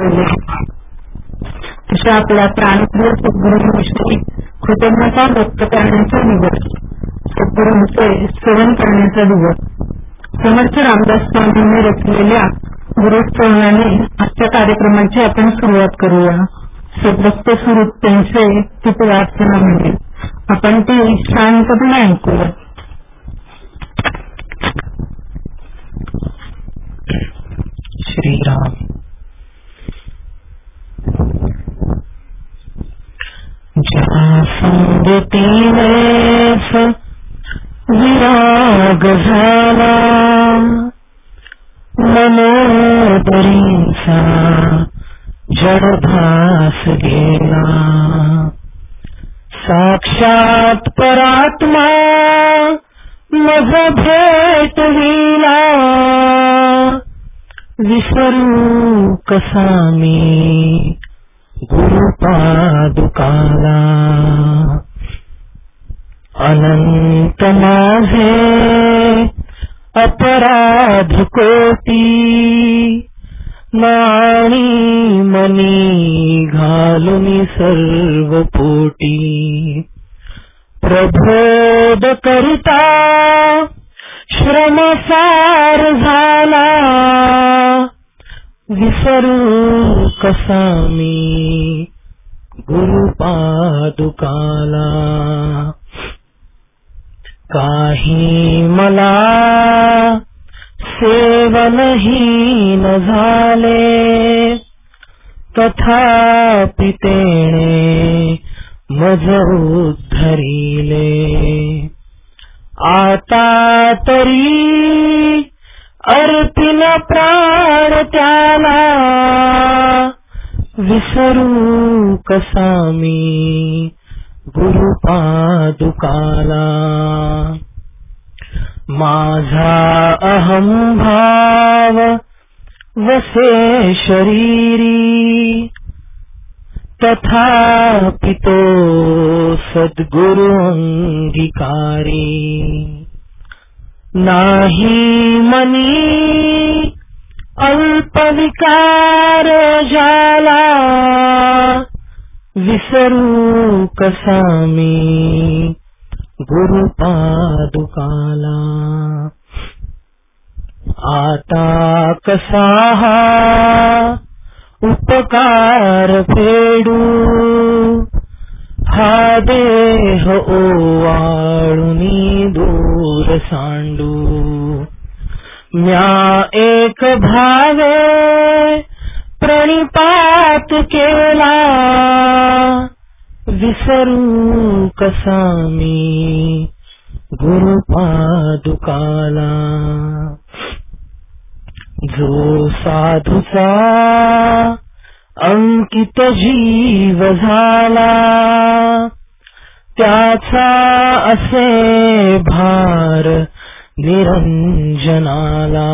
अशा आपल्या प्राणप्रिय सद्गुरूंविषयी कृतज्ञता व्यक्त करण्याचा दिवस, सद्गुरूंचे सेवन करण्याचा दिवस. समर्थ रामदास स्वामींनी रचलेल्या गुरुस्तवाने आजच्या कार्यक्रमाची आपण सुरुवात करूया. सद्भक्त सुरूप त्यांचे तिथे वाचना मिळेल. आपण ती शांतपणे ऐकूया. श्रीराम. ज्या संगतीनेच विराग झाला, मनोदरीचा जडभास गेला. साक्षात परात्मा मज भेटविला, विसरू कसा मी गुरुपादुकाला. अनंत माझे अपराध कोटी, नाणी मनी घालून सर्व पोटी. प्रबोध करिता श्रमसार झाला, विसरू कसा मी गुरुपादुकाला. काही मला सेवनहीन झाले, तथापि तेणे मज उद्धरिले. आता तरी अर्पिन प्राण त्याला, विसरू कसा मी गुरुपादुकाला. माझा अहंभाव वसे शरीरी, तथापि तो सद्गुरु अंगीकारी. नाही मनी अल्पविकार झाला, विसरू कसा मी गुरुपादुकाला. आता कसा हा उपकार फेडू, हा देह ओवाळुनी दूर सांडू. म्या एक भावे प्रणिपात केला, विसरू कसा मी गुरुपादुकाला. जो साधूचा अंकित जीव झाला, त्याचा असे भार निरंजनाला.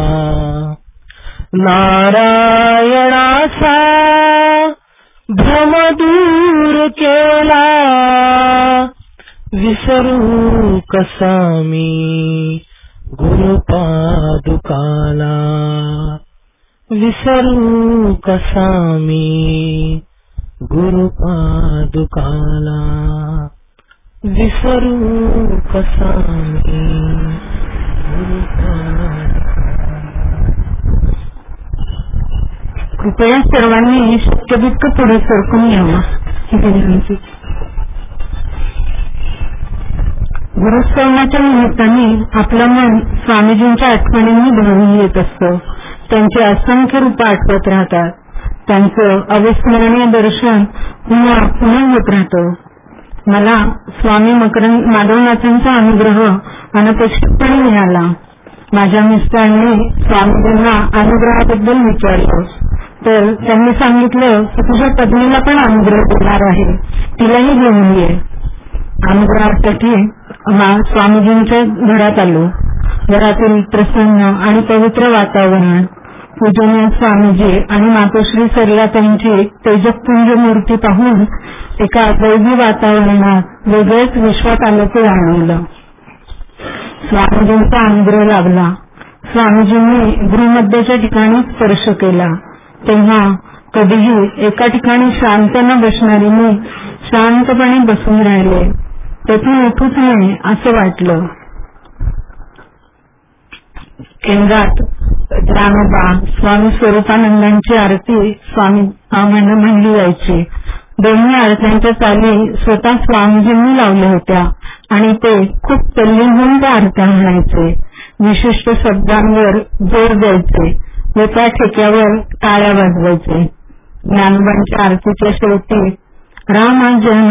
नारायणाचा भ्रम दूर केला, विसरू कसा मी गुरुपादुकाला. विसरू कसा मी गुरुपादुकाला. विसरू कसा मी गुरुपादुकाला. कृपया सर्वांनी शक्य तितकं पुढे सरकून यावं. गुरुस्तवनाच्या निमित्ताने आपलं मन स्वामीजींच्या आठवणींनी भरून येत असतं. त्यांची असंख्य रूपं आठवत राहतात. त्यांचं अविस्मरणीय दर्शन पुन्हा पुन्हा होत राहतं. मला स्वामी मकरंद माधवनाथांचा अनुग्रह अनपेक्षितपणे मिळाला. माझ्या मिस्टरांनी स्वामीजींना अनुग्रहाबद्दल विचारलं तर त्यांनी सांगितलं की तुझ्या पत्नीला पण अनुग्रह देणार आहे, तिलाही घेऊन ये. अनुग्रहासाठी स्वामीजींच्या घरात आलो. घरातील प्रसन्न आणि पवित्र वातावरण, पूजनीय स्वामीजी आणि मातोश्री सरलाताईंची तेजपुंज मूर्ती पाहून एका दैवी वातावरणात वेगळेच विश्वात आल्याचे जाणवलं. स्वामीजींचा अनुग्रह लाभला. स्वामीजींनी गृहमध्येच्या ठिकाणी स्पर्श केला तेव्हा कधीही एका ठिकाणी शांत न बसणारी मी शांतपणे बसून राहिले. तेथून उठूच नये असं वाटलं. केंद्रात ज्ञानोबा स्वामी स्वरूपानंदांची आरती स्वामी म्हणली जायची. दोन्ही आरत्यांच्या चाली स्वतः स्वामीजींनी लावल्या होत्या आणि ते खूप तल्लीन होऊन त्या आरत्या म्हणायचे. विशिष्ट शब्दांवर जोर द्यायचे व त्या ठेक्यावर टाळ्या वाजवायचे. ज्ञानोबांच्या आरतीच्या शेवटी राम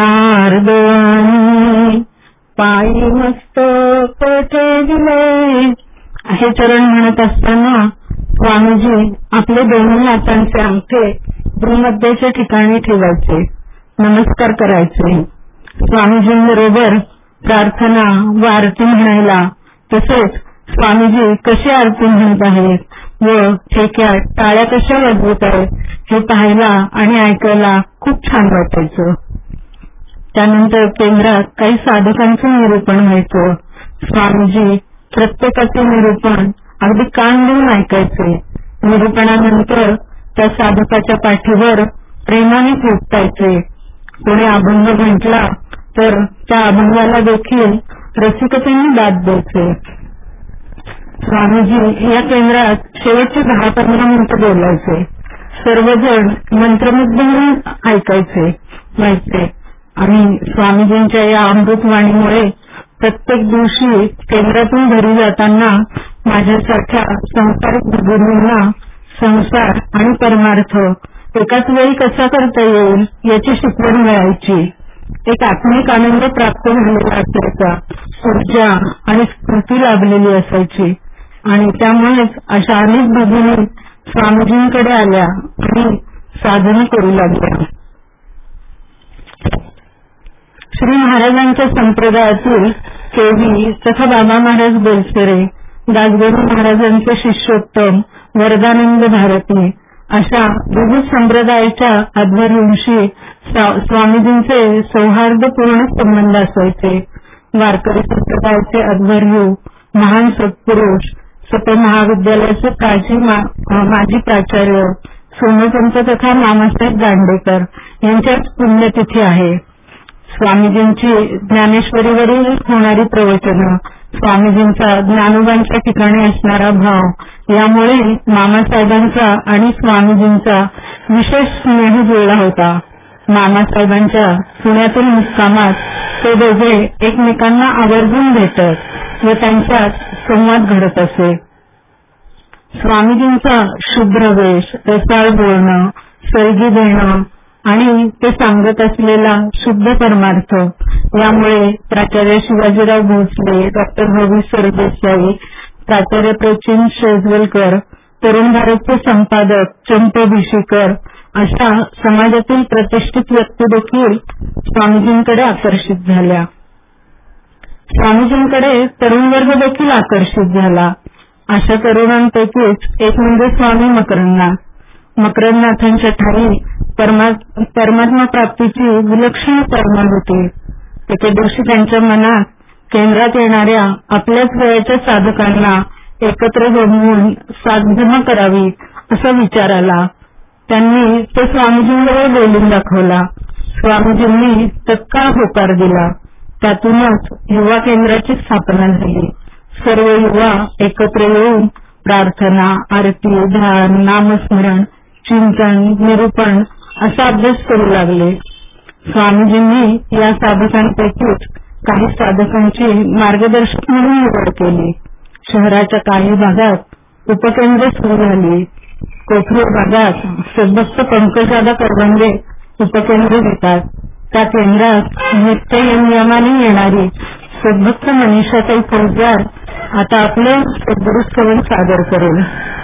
जनार्दनी पायी मस्तक ठेविले हे चरण म्हणत असताना स्वामीजी आपले दोन्ही हातांचे अंगठे भ्रूमध्येच्या ठिकाणी ठेवायचे. नमस्कार करायचे. स्वामीजींबरोबर प्रार्थना व आरती म्हणायला, तसेच स्वामीजी कशी आरती म्हणत आहेत व ठेक्यात टाळ्या कशा वाजवत आहेत हे पाहायला आणि ऐकायला खूप छान वाटायचं. त्यानंतर केंद्रात काही साधकांचं निरूपण व्हायचं. स्वामीजी प्रत्येकाचे निरूपण अगदी कान देऊन ऐकायचे. निरूपणानंतर त्या साधकाच्या पाठीवर प्रेमाने ठोठायचे. कोणी अभंग म्हटला तर त्या अभंगाला देखील रसिकतेने दाद द्यायचे. स्वामीजी या केंद्रात शेवटचे 10-15 मिनिटं बोलायचे. सर्वजण मंत्रमुग्ध होऊन ऐकायचे आणि स्वामीजींच्या या अमृतवाणीमुळे प्रत्येक दिवशी केंद्रातून घरी जाताना माझ्यासारख्या संसारिक भगिनींना संसार आणि परमार्थ एकाच वेळी कसा करता येईल याची शिकवण मिळायची. एक आत्मिक आनंद प्राप्त झालेला असायचा. ऊर्जा आणि स्फूर्ती लाभलेली असायची आणि त्यामुळेच अशा अनेक भगिनी स्वामीजींकडे आल्या आणि साधना करू लागल्या. श्री महाराजांच्या संप्रदायातील केवी तथा बाबा महाराज बेलसरे, दासगणू महाराजांचे शिष्योत्तम वरदानंद भारती अशा विविध संप्रदायाच्या आध्वर्यूंशी स्वामीजींचे सौहार्दपूर्ण संबंध असायचे. वारकरी संप्रदायाचे आध्वर्यू महान सत्पुरुष सत महाविद्यालयाचे माजी प्राचार्य सोमपंत तथा मामासाहेब दांडेकर यांच्याच पुण्यतिथी आहे. स्वामीजींची ज्ञानेश्वरीवरील होणारी प्रवचनं, स्वामीजींचा ज्ञानोबांच्या ठिकाणी असणारा भाव यामुळे मामासाहेबांचा आणि स्वामीजींचा विशेष स्नेह जुळला होता. मामासाहेबांच्या पुण्यातील मुक्कामात ते दोघे एकमेकांना आवर्जून भेटत व त्यांच्यात संवाद घडत असे. स्वामीजींचा शुभ्र वेश, रसाळ बोलणं, सलगी देणं आणि ते सांगत असलेला शुद्ध परमार्थ यामुळे प्राचार्य शिवाजीराव भोसले, डॉ. भवी सरदेसाई, प्राचार्य प्रचिन शेजवलकर, तरुण भारतचे संपादक चंप भिशीकर अशा समाजातील प्रतिष्ठित व्यक्ती देखील स्वामीजींकडे आकर्षित झाल्या. स्वामीजींकडे तरुण वर्ग देखील आकर्षित झाला. अशा तरुणांपैकीच एक म्हणजे स्वामी मकरंदनाथ. मकरंदनाथांच्या ठाई परमात्मा प्राप्तीची विलक्षण तळमळ होती. एके दिवशी त्यांच्या मनात केंद्रात येणाऱ्या आपल्याच वयाच्या साधकांना एकत्र जमवून साधना करावी असा विचार आला. त्यांनी तो स्वामीजींजवळ बोलून दाखवला. स्वामीजींनी तत्काळ होकार दिला. त्यातूनच युवा केंद्राची स्थापना झाली. सर्व युवा एकत्र येऊन प्रार्थना, आरती, ध्यान, नामस्मरण, चिंतन, निरूपण असा अभ्यास करू लागले. स्वामीजींनी या साधकांपैकीच काही साधकांची मार्गदर्शक म्हणून निवड केली. शहराच्या काही भागात उपकेंद्र सुरू झाली. कोथरूड भागात सद्भक्त पंकजदादा करवंदे उपकेंद्र देतात. त्या केंद्रात नित्य नियमाने येणारी सद्भक्त मनीषाताई फौजदार आता आपले सद्गुरू स्तवन सादर करेल.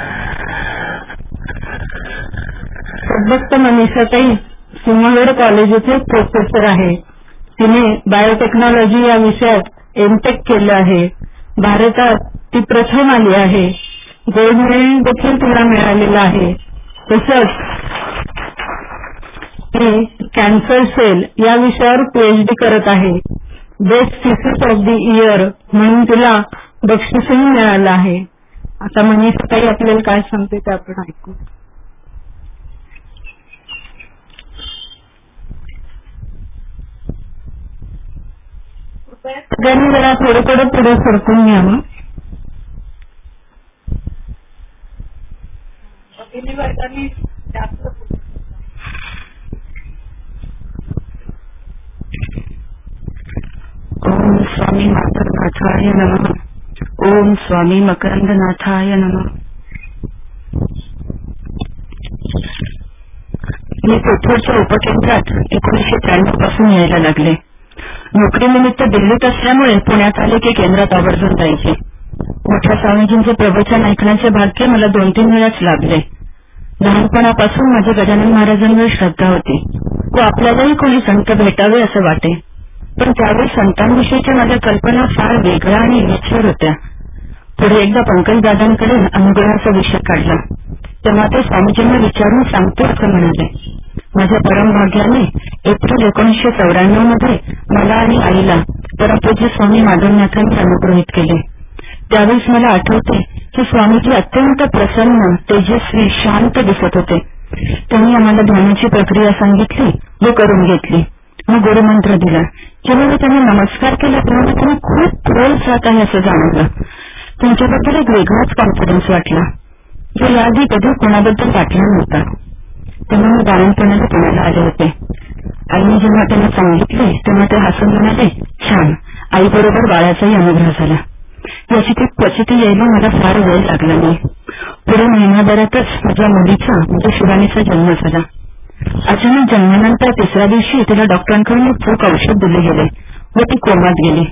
सद्भक्त मनीषाताई सिंहगड कॉलेज येथे प्रोफेसर आहे. तिने बायोटेक्नॉलॉजी या विषयात एमटेक केलं आहे. भारतात ती प्रथम आली आहे. गोल्ड मेडल देखील तिला मिळालेलं आहे. तसंच ती कॅन्सर सेल या विषयावर PhD करत आहे. Best thesis of the year म्हणून तिला बक्षीसही मिळालं आहे. आता मनीषाताई आपल्याला काय सांगते ते आपण ऐकू. सगळ्यांनी जरा थोडं पुढे सरकून घ्यावं. ओम स्वामी मकरनाथाय नमः. ओम स्वामी मकरंदनाथाय नमः. मी कोथरूडच्या उपकेंद्रात 1993 पासून यायला लागले. नोकरीनिमित्त दिल्लीत असल्यामुळे पुण्यात आले की केंद्रात आवर्जून जायचे. मोठ्या स्वामीजींचे प्रवचन ऐकण्याचे भाग्य मला 2-3 वेळाच लाभले. लहानपणापासून माझ्या गजानन महाराजांवर श्रद्धा होती व आपल्यालाही कोणी संत भेटावे असं वाटे. पण त्यावेळी संतांविषयीच्या माझ्या कल्पना फार वेगळ्या आणि विचित्र होत्या. पुढे एकदा पंकजदादांकडे अनुग्रहाचा विषय काढला तेव्हा ते स्वामीजींना विचारून सांगतो असं म्हणाले. माझ्या परमभाग्याने एप्रिल 1994 मध्ये मला आणि आईला परमपूज्य स्वामी माधवनाथांनी अनुग्रहित केले. त्यावेळेस मला आठवते की स्वामीजी अत्यंत प्रसन्न, तेजस्वी, शांत दिसत होते. त्यांनी आम्हाला ध्यानाची प्रक्रिया सांगितली व करून घेतली. मग गुरुमंत्र दिला. जेव्हा मी त्यांना नमस्कार केला तेव्हा त्यांना खूप रोल जात आहे असं जाणवलं. त्यांच्याबद्दल एक वेगळाच कॉन्फिडन्स वाटला जो याआधी कधी कोणाबद्दल वाटला नव्हता. तेव्हा मी बाळणपणाला पुण्याला आले होते. आईने जेव्हा त्यांना सांगितले तेव्हा ते हसून म्हणाले, छान, आईबरोबर बाळाचाही अनुग्रह झाला. याची ती क्वचिती यायला मला फार वेळ लागला नाही. पुढे महिन्याभरातच माझ्या मुलीचा म्हणजे शिवानीचा जन्म झाला. अचानक जन्मानंतर 3ऱ्या दिवशी तिला डॉक्टरांकडून एक चूक औषध दिले गेले व ती कोमात गेली.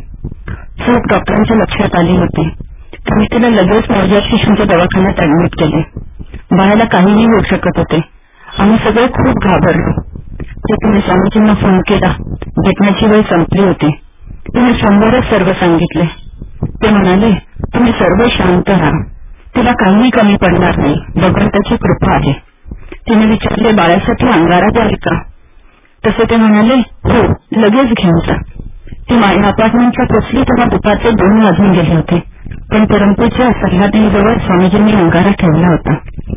चूक डॉक्टरांच्या लक्षात आली होती. त्यांनी तिला लगेच नवजात शिशूंच्या दवाखान्यात ऍडमिट केले. बाळाला काहीही होऊ शकत होते. आम्ही सगळे खूप घाबरलो. तिने स्वामीजींना फोन केला. भेटण्याची वेळ संपली होती. तिने समोरच सर्व सांगितले. ते म्हणाले, तुम्ही सर्व शांत राहा, तिला काहीही कमी पडणार नाही, भगवंताची कृपा आहे. तिने विचारले, बाळासाठी अंगारा द्याल का? तसे ते म्हणाले, हो, लगेच घेऊन जा. ती माझ्या अपार्टमेंटला पोचली तेव्हा दुपारचे 2 वाजून गेले होते. पण परमपूज्य सह्याद्रीजवळ स्वामीजींनी अंगारा ठेवला होता.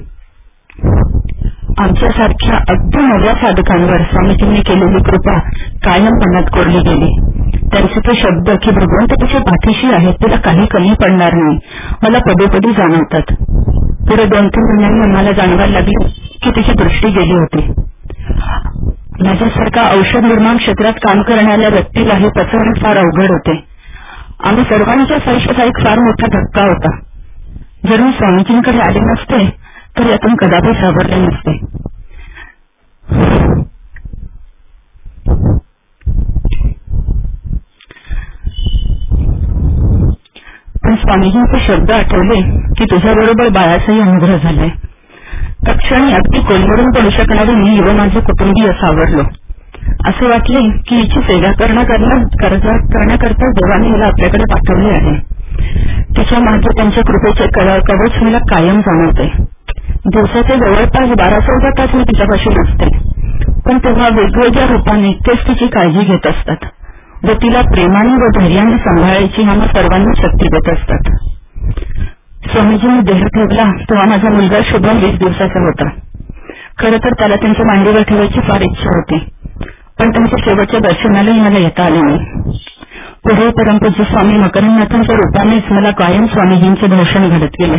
आमच्यासारख्या अगदी नव्या साधकांवर स्वामीजींनी केलेली कृपा कायम मनात कोरली गेली. त्यांचे ते शब्द की भगवंत तिच्या पाठीशी आहेत, तिला काही कमी पडणार नाही, मला पदोपदी जाणवतात. पुढे 2-3 महिन्यांनी आम्हाला जाणवायला लागले की तिची दृष्टी गेली होती. माझ्यासारखा औषध निर्माण क्षेत्रात काम करणाऱ्या व्यक्तीला हे पचवणे फार अवघड होते. आम्ही सर्वांच्याच आयुष्याचा एक फार मोठा धक्का होता. जर मी स्वामीजींकडे आले नसते तर यातून कदापि सावरले नसते. पण स्वामीजींचे शब्द आठवले की तुझ्याबरोबर बाळाचाही अनुग्रह झालाय. तत्क्षणी अगदी कोलमडून पडू शकणारे मी व माझे कुटुंबीय सावरलो. असे वाटले की हिची सेवा करण्याकरता देवाने हिला आपल्याकडे पाठवले आहे. तिच्या मागे त्यांच्या कृपेचे कवच मला कायम जाणवते. दिवसाचे जवळपास 12-14 तास मी तिच्यापाशी नसते. पण तेव्हा वेगवेगळ्या रूपाने तेच तिची काळजी घेत असतात व तिला प्रेमाने व धैर्याने सांभाळायची आम्हा सर्वांना शक्ती देत असतात. स्वामीजींनी देह ठेवला तेव्हा माझा मुलगा शुभम 20 दिवसाचा होता. खरं तर त्याला त्यांच्या मांडीवर ठेवायची फार इच्छा होती, पण त्यांच्या शेवटच्या दर्शनालाही मला येता आले नाही. पुढे परमपूज्य स्वामी मकरंदनाथांच्या रूपानेच मला कायम स्वामीजींचे दर्शन घडत गेले.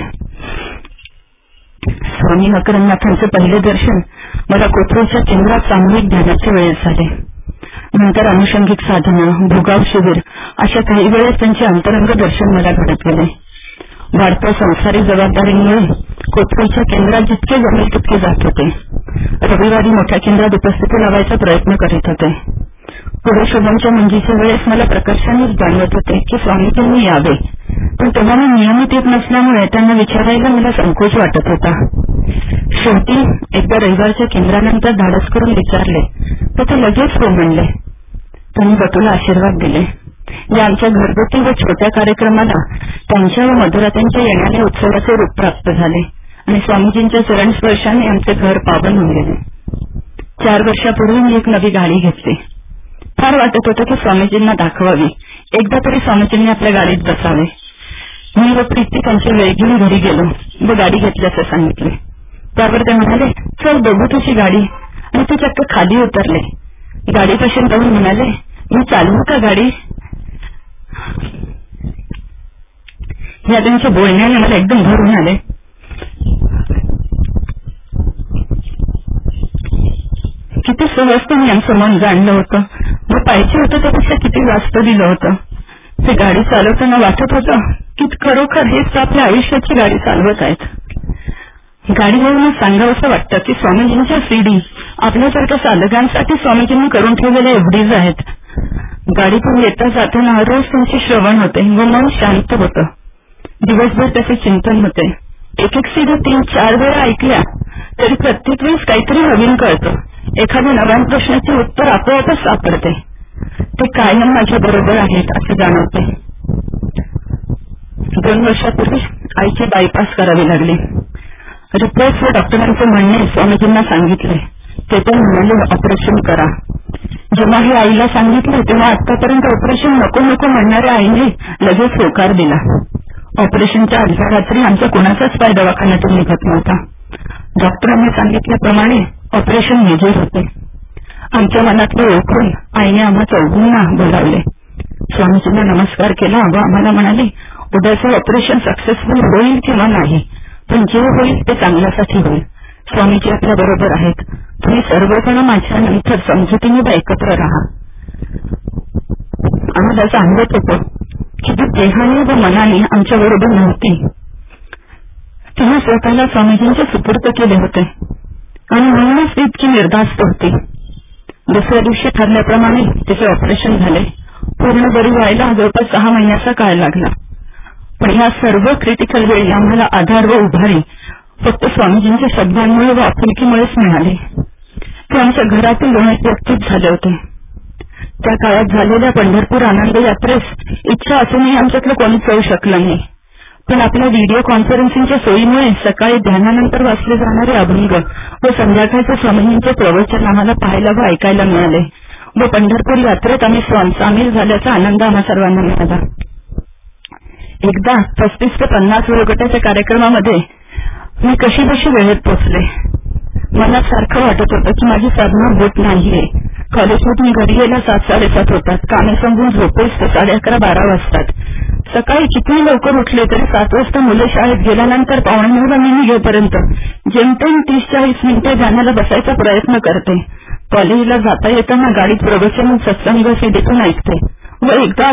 स्वामी मकरंदनाथांचे पहिले दर्शन मला कोथरूडच्या केंद्रात सामूहिक ध्यानाच्या वेळेस झाले. नंतर अनुषंगिक साधना, भोगाव शिबिर अशा काही वेळेस त्यांचे अंतरंग दर्शन मला घडत गेले. वाढत्या संसारिक जबाबदारीमुळे कोथरूडच्या केंद्रात जितके जमेल तितके जात होते. रविवारी मोठ्या केंद्रात उपस्थिती लावायचा प्रयत्न करीत होते. पुढे शुभमच्या मुंजीच्या वेळेस मला प्रकर्षानेच जाणवत होते की स्वामीजींनी यावे, पण तेव्हा मी नियमित येत नसल्यामुळे त्यांना विचारायला मला संकोच वाटत होता. शेवटी एकदा रविवारच्या केंद्रानंतर धाडस करून विचारले तर ते लगेच हो म्हणले. त्यांनी बटूला आशीर्वाद दिले. या आमच्या घरगुती व छोट्या कार्यक्रमाला त्यांच्या व मधुरात्यांच्या येण्याने उत्सवाचे रूप प्राप्त झाले आणि स्वामीजींच्या चरणस्पर्शाने आमचे घर पावन होऊन गेले. 4 वर्षापूर्वी मी एक नवी गाडी घेतली. फार वाटत होतं की स्वामीजींना दाखवावी, एकदा तरी स्वामीजींनी आपल्या गाडीत बसावे. मी व प्रीती त्यांच्या वेळ घेऊन घरी गेलो व गाडी घेतल्याचं सांगितले. त्यावर ते म्हणाले, चल बघू तुझी गाडी, आणि ते चक्क खाली उतरले. गाडीपासून जाऊन म्हणाले, मी चालवू का गाडी? या त्यांच्या बोलण्याने मला एकदम भरून आले. किती सहज मी यांचं मन जाणलं होतं व पाहिजे होतं त्यापेक्षा किती जास्त दिलं होतं. ते गाडी चालवताना वाटत होतं की खरोखर हेच आपल्या आयुष्याची गाडी चालवत आहेत. गाडीवरून सांगावंसं वाटतं की स्वामीजींच्या सीडी आपल्यासारख्या साधकांसाठी स्वामीजींनी करून ठेवलेल्या एवढीच आहेत. गाडीतून येता जाताना रोज त्यांचे श्रवण होते व मन शांत होतं. दिवसभर त्याचे चिंतन होते. एक एक सीडी 3-4 वेळा ऐकल्या तरी प्रत्येक वेळेस काहीतरी नवीन कळतं. एखाद्या नव्या प्रश्नाचे उत्तर आपोआपच सापडते. ते कायम माझ्या बरोबर आहेत असे जाणवते. 2 वर्षापूर्वी आईचे बायपास करावे लागले. रिपोर्टवर डॉक्टरांचे म्हणणे स्वामीजींना सांगितले. ते पण म्हणाले ऑपरेशन करा. जेव्हा हे आईला सांगितले तेव्हा आतापर्यंत ऑपरेशन नको नको म्हणणाऱ्या आईने लगेच होकार दिला. ऑपरेशनच्या अर्ध्या रात्री आमचा कोणाचाच पाय दवाखान्यातून निघत नव्हता. डॉक्टरांनी सांगितल्याप्रमाणे ऑपरेशन मेजर होते. आमच्या मनातलं ओळखून आईने आम्हा चौघांना बोलावले. स्वामीजींना नमस्कार केला व आम्हाला म्हणाले उद्याचं ऑपरेशन सक्सेसफुल होईल किंवा नाही पण जे होईल ते चांगल्यासाठी होईल. स्वामीजी आपल्या बरोबर आहेत. तुम्ही सर्वजण माझ्या नंतर समजुतीने एकत्र राहा. आम्हाला जाणवत होतं की ती देहाने व मनाने आमच्या बरोबर नव्हती. तिने स्वतःला स्वामीजींचे सुपूर्द केले होते आणि म्हणूनच ती इतकी निर्धास्त होती. दुसऱ्या दिवशी ठरल्याप्रमाणे तिचे ऑपरेशन झाले. पूर्ण बरी व्हायला जवळपास 6 महिन्याचा काळ लागला. पण या सर्व क्रिटिकल वेळी आम्हाला आधार व उभारी फक्त स्वामीजींच्या शब्दांमुळे व आपुलकीमुळेच मिळाली. ते आमच्या घरातील व्यक्तीच झाले होते. त्या काळात झालेल्या पंढरपूर आनंद यात्रेस इच्छा असूनही आमच्यातलं कोणीच जाऊ शकलं नाही. पण आपल्या व्हिडिओ कॉन्फरन्सिंगच्या सोयीमुळे सकाळी ध्यानानंतर वाचले जाणारे अभंग व संध्याकाळचे स्वामींचे प्रवचन आम्हाला पाहायला व ऐकायला मिळाले व पंढरपूर यात्रेत आम्ही सामील झाल्याचा आनंद आम्हा सर्वांना मिळाला. एकदा 35 ते 50 वयोगटाच्या कार्यक्रमामध्ये मी कशी वेळेत पोचले. मला सारखं वाटत होतं की माझी साधना होत नाहीये. कॉलेजमधून घरी यायला 7-7:30 होतात. कामे समजून झोपेस 11:30-12 वाजतात. सकाळी कितीही लवकर उठले तरी 7 वाजता मुलं शाळेत गेल्यानंतर 8:45 मी निघेपर्यंत जेमतेम 30-40 मिनिटे ध्यानाला बसायचा प्रयत्न करते. कॉलेजला जाता येताना गाडीत प्रवचन सत्संग सीडीतून ऐकते व एकदा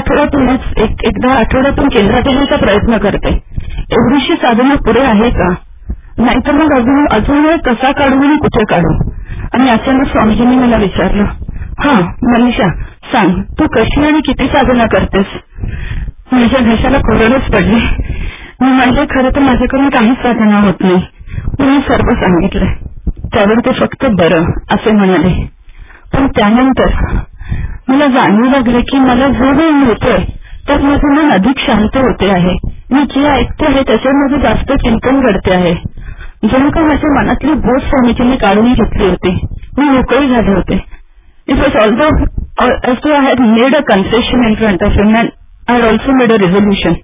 आठवड्यातून केंद्रात येण्याचा प्रयत्न करते. एवढीशी साधना पुरे आहे का? नाहीतर मग अजून वेळ कसा काढू आणि कुठे काढू? आणि अचानक स्वामीजींनी मला विचारलं, हा मनीषा सांग तू कशी आणि किती साधना करतेस? माझ्या घशाला कोरडच पडली. मी म्हणजे खरं तर माझ्याकडून काहीच साधना होत नाही. मी सर्व सांगितलंय. त्यावर ते फक्त बरं असे म्हणाले. पण त्यानंतर मला जाणवू लागले की मला जो वेळ मिळतोय तर माझं मन अधिक शांत होते आहे. मी जे ऐकते आहे त्याच्यामध्ये जास्त चिंतन घडते आहे. जणू का माझ्या मनातली बोध स्वामीजींनी काढून घेतली होती. मी मोकळी झाले होते. It was also I had made a concession in front of him and I had also made a resolution.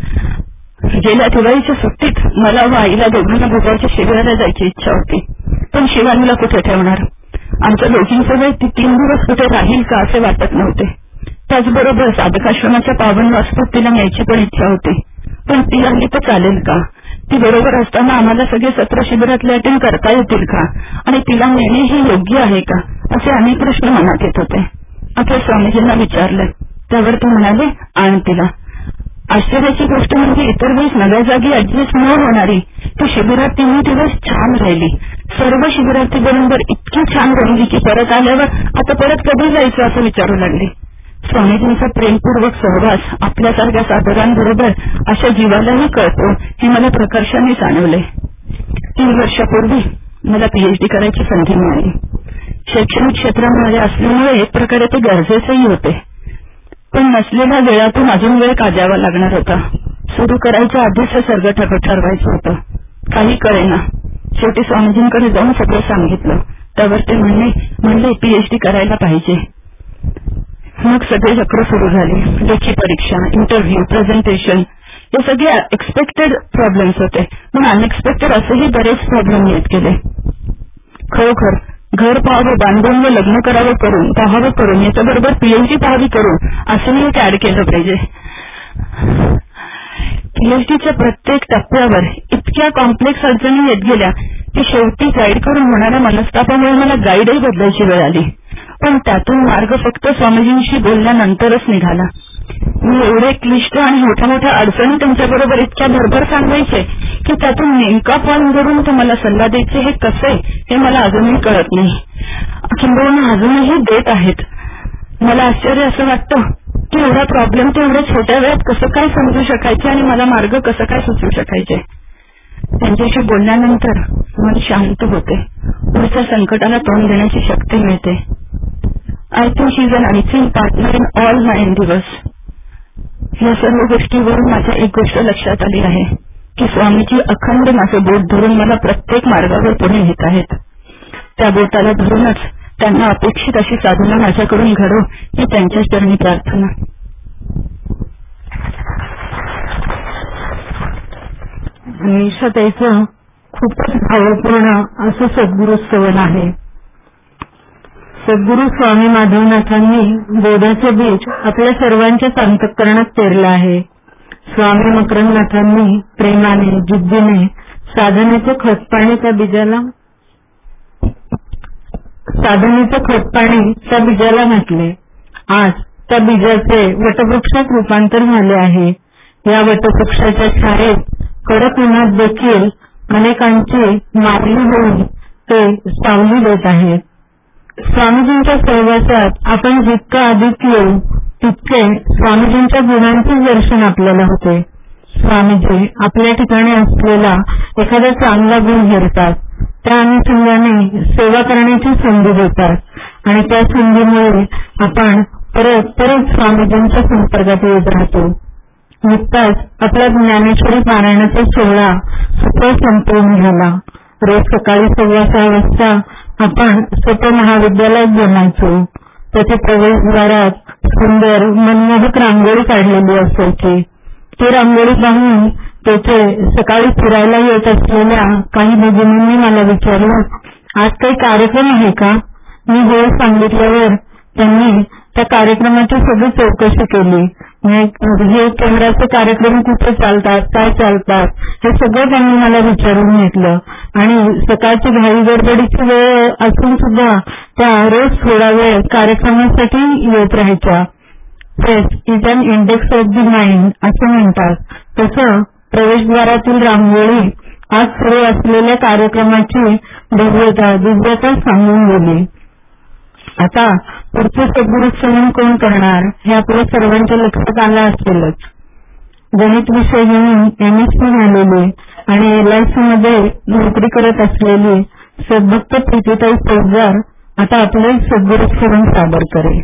गेल्या दिवाळीच्या सुट्टीत मला व आईला दोघांना भोगावच्या शिबिराला जायची इच्छा होती. पण शिवानीला कुठे ठेवणार? आमच्या दोघींचं वेळ ती 3 दिवस कुठे राहील का असे वाटत नव्हते. त्याचबरोबर साधकाश्रमाच्या पावन वास्तूत तिला न्यायची पण इच्छा होती. पण ती आली तर चालेल का? ती बरोबर असताना आम्हाला सगळे सत्र शिबिरातले अटेंड करता येतील का? आणि तिला नेणे हे योग्य आहे का? असे अनेक प्रश्न मनात येत होते. आता स्वामीजींना विचारले. त्यावर ते म्हणाले आण तिला. आश्चर्याची गोष्ट म्हणजे इतर वेळेस नव्या जागी ऍडजस्ट न होणारी ती शिबिरात 3 दिवस छान राहिली. सर्व शिबिरार्थी बरोबर इतकी छान रंगली की परत आल्यावर आता परत कधी जायचं असं विचारू लागली. स्वामीजींचा प्रेमपूर्वक सहवास आपल्यासारख्या साधकांबरोबर अशा जीवालाही कळतो हे मला प्रकर्षाने जाणवले. 3 वर्षापूर्वी मला पीएचडी करायची संधी मिळाली. शैक्षणिक क्षेत्रामध्ये असल्यामुळे एक प्रकारे ते गरजेचेही होते. पण नसलेल्या वेळातून अजून वेळ काढावा लागणार होता. सुरू करायच्या आधीच हे सर्व ठरवायचं होतं. काही कळेना. शेवटी स्वामीजींकडे जाऊन सगळं सांगितलं. त्यावर ते म्हणले पीएचडी करायला पाहिजे. मग सगळे चक्र सुरू झाले. लेखी परीक्षा, इंटरव्ह्यू, प्रेझेंटेशन हे सगळे एक्सपेक्टेड प्रॉब्लेम्स होते. पण अनएक्सपेक्टेड असेही बरेच प्रॉब्लेम येत गेले. खरोखर घर पाहावं बांधून व लग्न करावं करून याच्याबरोबर पीएचडी पाहावी करून असंही एक ऍड केलं पाहिजे. पीएचडीच्या प्रत्येक टप्प्यावर इतक्या कॉम्प्लेक्स अडचणी येत गेल्या की शेवटी गाईडकडून होणाऱ्या मनस्तापामुळे मला गाईडही बदलायची वेळ आली. पण त्यातून मार्ग फक्त स्वामीजींशी बोलल्यानंतरच निघाला. मी एवढे क्लिष्ट आणि मोठ्या मोठ्या अडचणी त्यांच्याबरोबर इतक्या भरभर सांगायचे की त्यातून नेमका पॉईंट करून ते मला सल्ला द्यायचे हे कसे हे मला अजूनही कळत नाही. किंबहुना अजूनही देत आहेत. मला आश्चर्य असं वाटतं की एवढा प्रॉब्लेम ते एवढ्या छोट्या वेळात कसं काय समजू शकायचे आणि मला मार्ग कसं काय सुचवू शकायचे. त्यांच्याशी बोलल्यानंतर मन शांत होते. पुढच्या संकटाला तोंड देण्याची शक्ती मिळते. I think she is an unseen partner in all my endeavours. या सर्व गोष्टीवरून माझ्या एक गोष्ट लक्षात आली आहे की स्वामीजी अखंड माझं बोट धरून मला प्रत्येक मार्गावर पुढे नेत आहेत. त्या बोटाला धरूनच त्यांना अपेक्षित अशी साधना माझ्याकडून घडो ही त्यांच्या चरणी प्रार्थना. निशाताईचं खूपच भावपूर्ण असं सद्गुरु स्तवन आहे. सद्गुरु स्वामी माधवनाथांनी बोधाचे बीज आपल्या सर्वांच्या अंतःकरणात पेरलं आहे. स्वामी मकरंदनाथांनी प्रेमाने जिद्दीने साधनेचं खतपाणी त्या बीजाला घातले. आज त्या बीजाचे वटवृक्षात रूपांतर झाले आहे. या वटवृक्षाच्या छायेत कडक उन्हात देखील अनेकांची मागणी होऊन ते सावली देत आहेत. स्वामीजींच्या सहवासात आपण जितकं अधिक येऊ तितके स्वामीजींच्या गुणांचे दर्शन आपल्याला होते. स्वामीजी आपल्या ठिकाणी असलेला एखादा चांगला गुण हेरतात. त्या अनुषंगाने सेवा करण्याची संधी देतात आणि त्या संधीमुळे आपण परत परत स्वामीजींच्या संपर्कात येत राहतो. नुकताच आपला ज्ञानेश्वरी पारायणाचा सोहळा सफळ संपवून झाला. रोज सकाळी 6:15 वाजता आपण सत महाविद्यालयात जमायचो. त्याच्या प्रवेशद्वारात सुंदर मनमोहक रांगोळी काढलेली असायची. ती रांगोळी पाहून तेथे सकाळी फिरायला येत असलेल्या काही भगिनींनी मला विचारलं, आज काही कार्यक्रम आहे का? मी हो सांगितल्यावर त्यांनी त्या कार्यक्रमाची सगळी चौकशी केली. हे केंद्राचे कार्यक्रम कुठे चालतात, काय चालतात हे सगळं त्यांनी मला विचारून घेतलं आणि सकाळची घाई गडबडीची वेळ असून सुद्धा त्या रोज थोडा वेळ कार्यक्रमासाठी येत राहायच्या. Face is an index of the mind असं म्हणतात. तसं प्रवेशद्वारातील रांगोळी आज सुरू असलेल्या कार्यक्रमाची दिव्यता सांगून गेली. आता पुढचे सद्गुरु स्तवन कोण करणार हे आपल्या सर्वांच्या लक्षात आलं असेलच. गणित विषय घेऊन MSc झालेली आणि LIC मध्ये नोकरी करत असलेली सद्भक्त प्रीतीताई फौजदार आता आपले सद्गुरु स्तवन सादर करेल.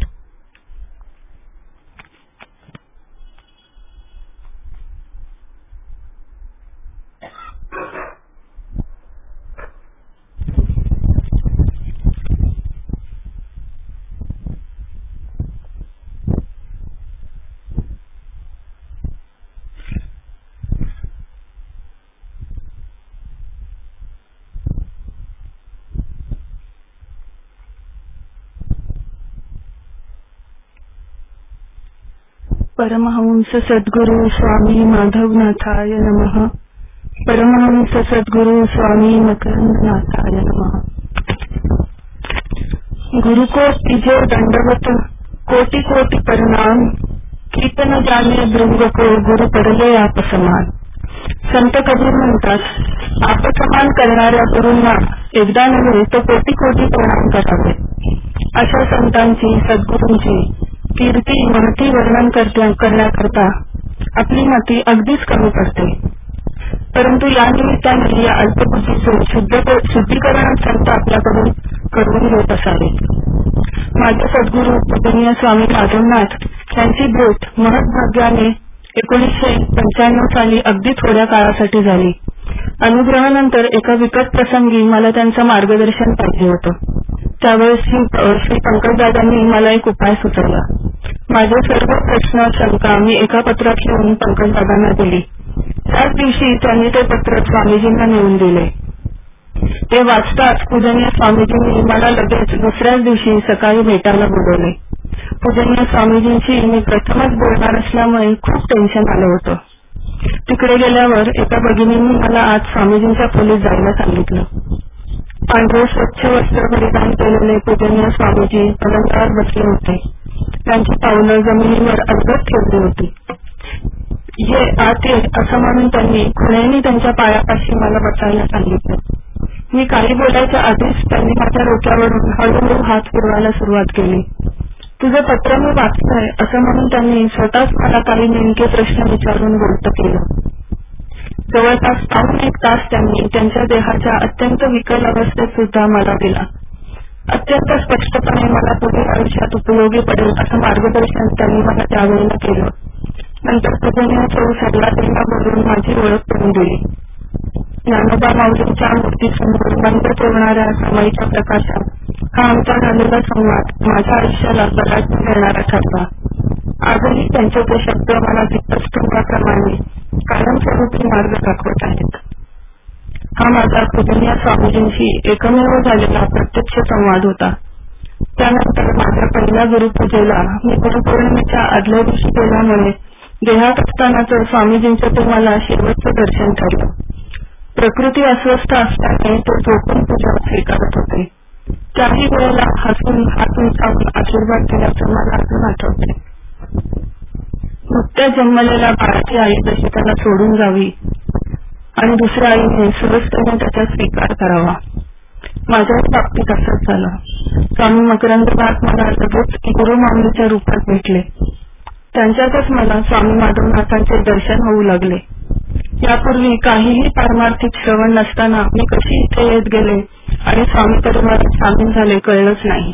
परमहंस सद्गुरु स्वामी माधवनाथाय नमः. परमहंस सद्गुरु स्वामी मकरंदनाथाय नमः. गुरु को तिजो दंडवत कोटि कोटि प्रणाम. कीर्तन जाने भृंग को गुरु पडले आप समान. संत कबीर म्हणतात, आपसमान करणाऱ्या गुरूंना एकदा नव्हे तर कोटी कोटी प्रणाम करावे. अशा संतांची सद्गुरूंची कीर्ती महती वर्णन करण्याकरता आपली मती अगदीच कमी पडते. परंतु या निमित्ताने या अल्पबुद्धीचे शुद्धीकरण संत आपल्याकडून करून घेत असावे. माझे सद्गुरू पूजनीय स्वामी माधवनाथ यांची भेट महत्भाग्याने 1995 साली अगदी थोड्या काळासाठी झाली. अनुग्रहानंतर एका विकट प्रसंगी मला त्यांचं मार्गदर्शन पाहिजे होतं. त्यावेळेस श्री पंकजदादांनी मला एक उपाय सुचवला. माझे सर्व प्रश्न शंका मी एका पत्रात लिहून पंकजदादांना दिली. त्याच दिवशी त्यांनी ते पत्र स्वामीजींना नेऊन दिले. ते वाचताच पूजनीय स्वामीजींनी मला लगेच दुसऱ्याच दिवशी सकाळी भेटायला बोलवले. पूजनीय स्वामीजींशी मी प्रथमच बोलणार असल्यामुळे खूप टेन्शन आलं होतं. तिकडे गेल्यावर एका भगिनींनी मला आज स्वामीजींच्या खोलीत जायला सांगितलं. पांढरे स्वच्छ वस्त्र परिधान केलेले पूजनीय स्वामीजी पलंगावर बसले होते. त्यांची पावलं जमिनीवर अलगद ठेवली होती. ये आत ये असं म्हणून त्यांनी खुणेनी त्यांच्या पायापाशी मला बसायला सांगितलं. मी काही बोलायच्या आधीच त्यांनी माझ्या डोक्यावरून हळूहळू हात फिरवायला सुरुवात केली. तुझं पत्र मी वाचलंय असं म्हणून त्यांनी स्वतःच मला काही नेमके प्रश्न विचारून बोलतं केलं. जवळपास पाऊण एक तास त्यांनी त्यांच्या देहाच्या अत्यंत विकल अवस्थेत सुद्धा मला दिला. अत्यंत स्पष्टपणे मला पुढील आयुष्यात उपयोगी पडेल असं मार्गदर्शन त्यांनी मला त्यावेळेला केलं. नंतर पूजनीय सौ सरलादेवीला बोलून माझी ओळख करून दिली. ज्ञानोबा माऊलींच्या मूर्तीसमोर बंद ठेवणाऱ्या समाईच्या प्रकाशात हा आमचा झालेला संवाद माझ्या आयुष्याला बराच देणारा ठरला. आजही त्यांचे ते शब्द मला दीपस्तंभाप्रमाणे कायमस्वरूपी मार्ग दाखवत आहेत. हा माझा पूजनीय स्वामीजींशी एकमेव झालेला प्रत्यक्ष संवाद होता. त्यानंतर माझ्या पहिल्या गुरुपूजेला मी गुरुपौर्णिमेच्या आदल्या दिवशी केल्यामुळे देहात असतानाचं स्वामीजींचं ते मला शेवटचं दर्शन ठरलं. प्रकृती अस्वस्थ असल्याने ते झोपून पूजा स्वीकारत होते. त्याही वेळेला हसून हात उंचावून आशीर्वाद दिल्याचं मला अजून आठवते. नुकत्याच जन्मलेल्या बाळाची आई जशी त्याला सोडून जावी आणि दुसऱ्या आईने सहजतेने त्याचा स्वीकार करावा, माझ्याच बाबतीत असंच झालं. स्वामी मकरंदनाथ मला लगेच गुरु माऊलीच्या रूपात भेटले. त्यांच्यातच मला स्वामी माधवनाथांचे दर्शन होऊ लागले. यापूर्वी काहीही पारमार्थिक श्रवण नसताना मी कशी इथे येत गेले आणि स्वामी परिवारात सामील झाले कळलंच नाही.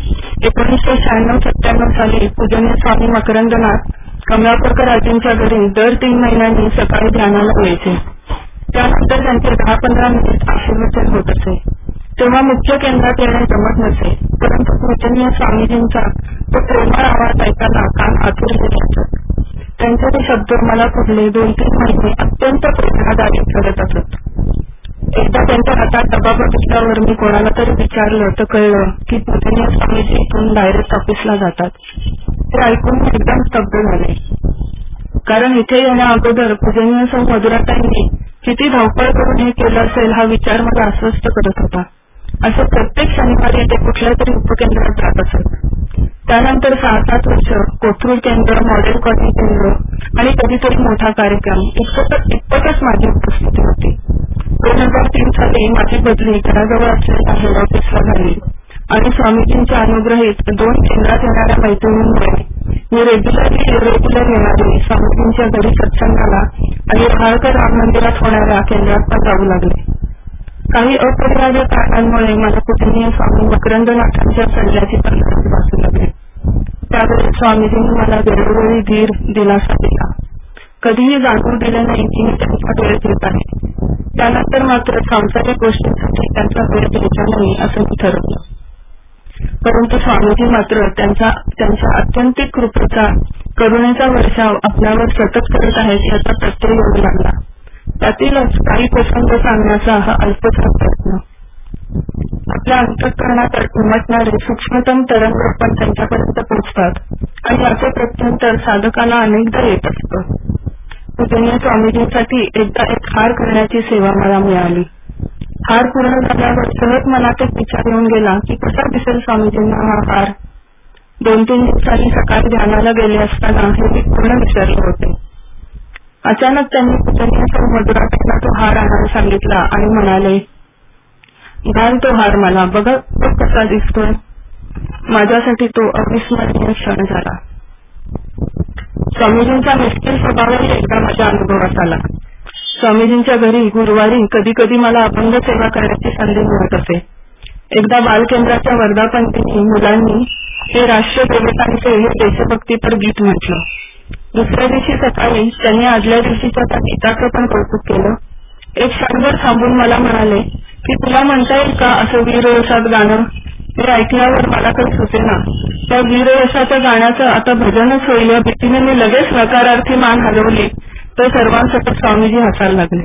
1996-97 साली पूजनीय स्वामी मकरंदनाथ कमलापरकर आजींच्या घरी दर 3 महिन्यांनी सकाळी ध्यानाला यायचे. त्यानंतर त्यांचे 10-15 मिनिट आशीर्वचन होत असे. तेव्हा मुख्य केंद्रात येणे जमत नसे, परंतु पूजनीय स्वामीजींचा तो प्रेमळ आवाज ऐकायला कान आतुरलेले असत. त्यांचे ते शब्द मला पुढले 2-3 महिने अत्यंत प्रेरणादायी ठरत असत. एकदा त्यांच्या हातात डबा बघितल्यावर मी कोणाला तरी विचारलं तर कळलं की पूजनीय स्वामीजी इथून डायरेक्ट ऑफिसला जातात. ते ऐकून मी एकदम स्तब्ध झाले, कारण इथे येण्या अगोदर पूजनीय सौ मधुराताईंनी किती धावपळ करून हे केलं असेल हा विचार मला अस्वस्थ करत होता. असं प्रत्येक शनिवारी ते कुठल्या तरी उपकेंद्रात जात असत. त्यानंतर 6-7 वर्ष कोथरूड केंद्र, मॉडेल कॉलनी केंद्र आणि कधीतरी मोठा कार्यक्रम इतपतच माझी उपस्थिती होती. 2003 साली माझी बदली घराजवळ असलेल्या हेड ऑफिसला झाली आणि स्वामीजींच्या अनुग्रहित 2 केंद्रात येणाऱ्या मैत्रिणींमुळे मी रेग्युलर येणारी स्वामीजींच्या घरी सत्संगाला आणि रहाळकर राम मंदिरात होणाऱ्या केंद्रात पण जाऊ लागले. काही अपरिहार्य कारणांमुळे मला पूजनीय स्वामी मकरंदनाथांच्या सल्ल्याची पंढरपूर वाचू लागली. त्यावेळी स्वामीजींनी मला वेळोवेळी धीर दिलासा दिला. कधीही जाणवू दिले नाही की मी त्यांचा वेळ घेत आहे. त्यानंतर मात्र सांसारिक गोष्टींसाठी त्यांचा वेळ घ्यायचा नाही असं मी ठरवलं. परंतु स्वामीजी मात्र त्यांच्या आत्यंतिक कृपेचा करुणेचा वर्षाव आपल्यावर सतत करत आहेत याचा प्रत्यय येऊ लागला. त्यातीलच काही प्रसंग सांगण्याचा हा अल्पसा प्रयत्न. आपल्या अंतःकरणात उमटणारे सूक्ष्मतम तरंग पण त्यांच्यापर्यंत पोहोचतात आणि याचे प्रत्युत्तर साधकाला अनेकदा येत असतं. पूजनीय स्वामीजींसाठी एकदा एक हार करण्याची सेवा मला मिळाली. हार पूर्ण झाल्यावर सहज मनात एक विचार येऊन गेला की कसा दिसेल स्वामीजींना हा हार. 2-3 दिवसांनी सकाळी ध्यानाला गेले असताना हे मी पूर्ण विसरले होते. अचानक त्यांनी पूजनीय सौ मधुराताईंना तो हार आणायला सांगितला आणि म्हणाले, घाल तो हार मला, बघ कसा दिसतोय. माझ्यासाठी तो अविस्मरणीय क्षण झाला. स्वामीजींचा निश्चित स्वभावही एकदा माझ्या अनुभवात आला. स्वामीजींच्या घरी गुरुवारी कधी कधी मला अभंग सेवा करण्याची संधी मिळत असे. एकदा बालकेंद्राच्या वर्धापनदिनी मुलांनी हे राष्ट्रदेवतांचे हे देशभक्तीपर गीत म्हटलं. दुसऱ्या दिवशी सकाळी त्यांनी आदल्या दिवशीच्या त्या गीताचं पण कौतुक केलं. एक क्षणभर थांबून मला म्हणाले की तुला म्हणता येईल का असं वीररसात गाणं. हे ऐकल्यावर मला काही सुचेना. त्या वीररसाच्या गाण्याचं आता भजनच होईल या भीतीने मी लगेच नकारार्थी मान हलवली तर सर्वांसकट स्वामीजी हसायला लागले.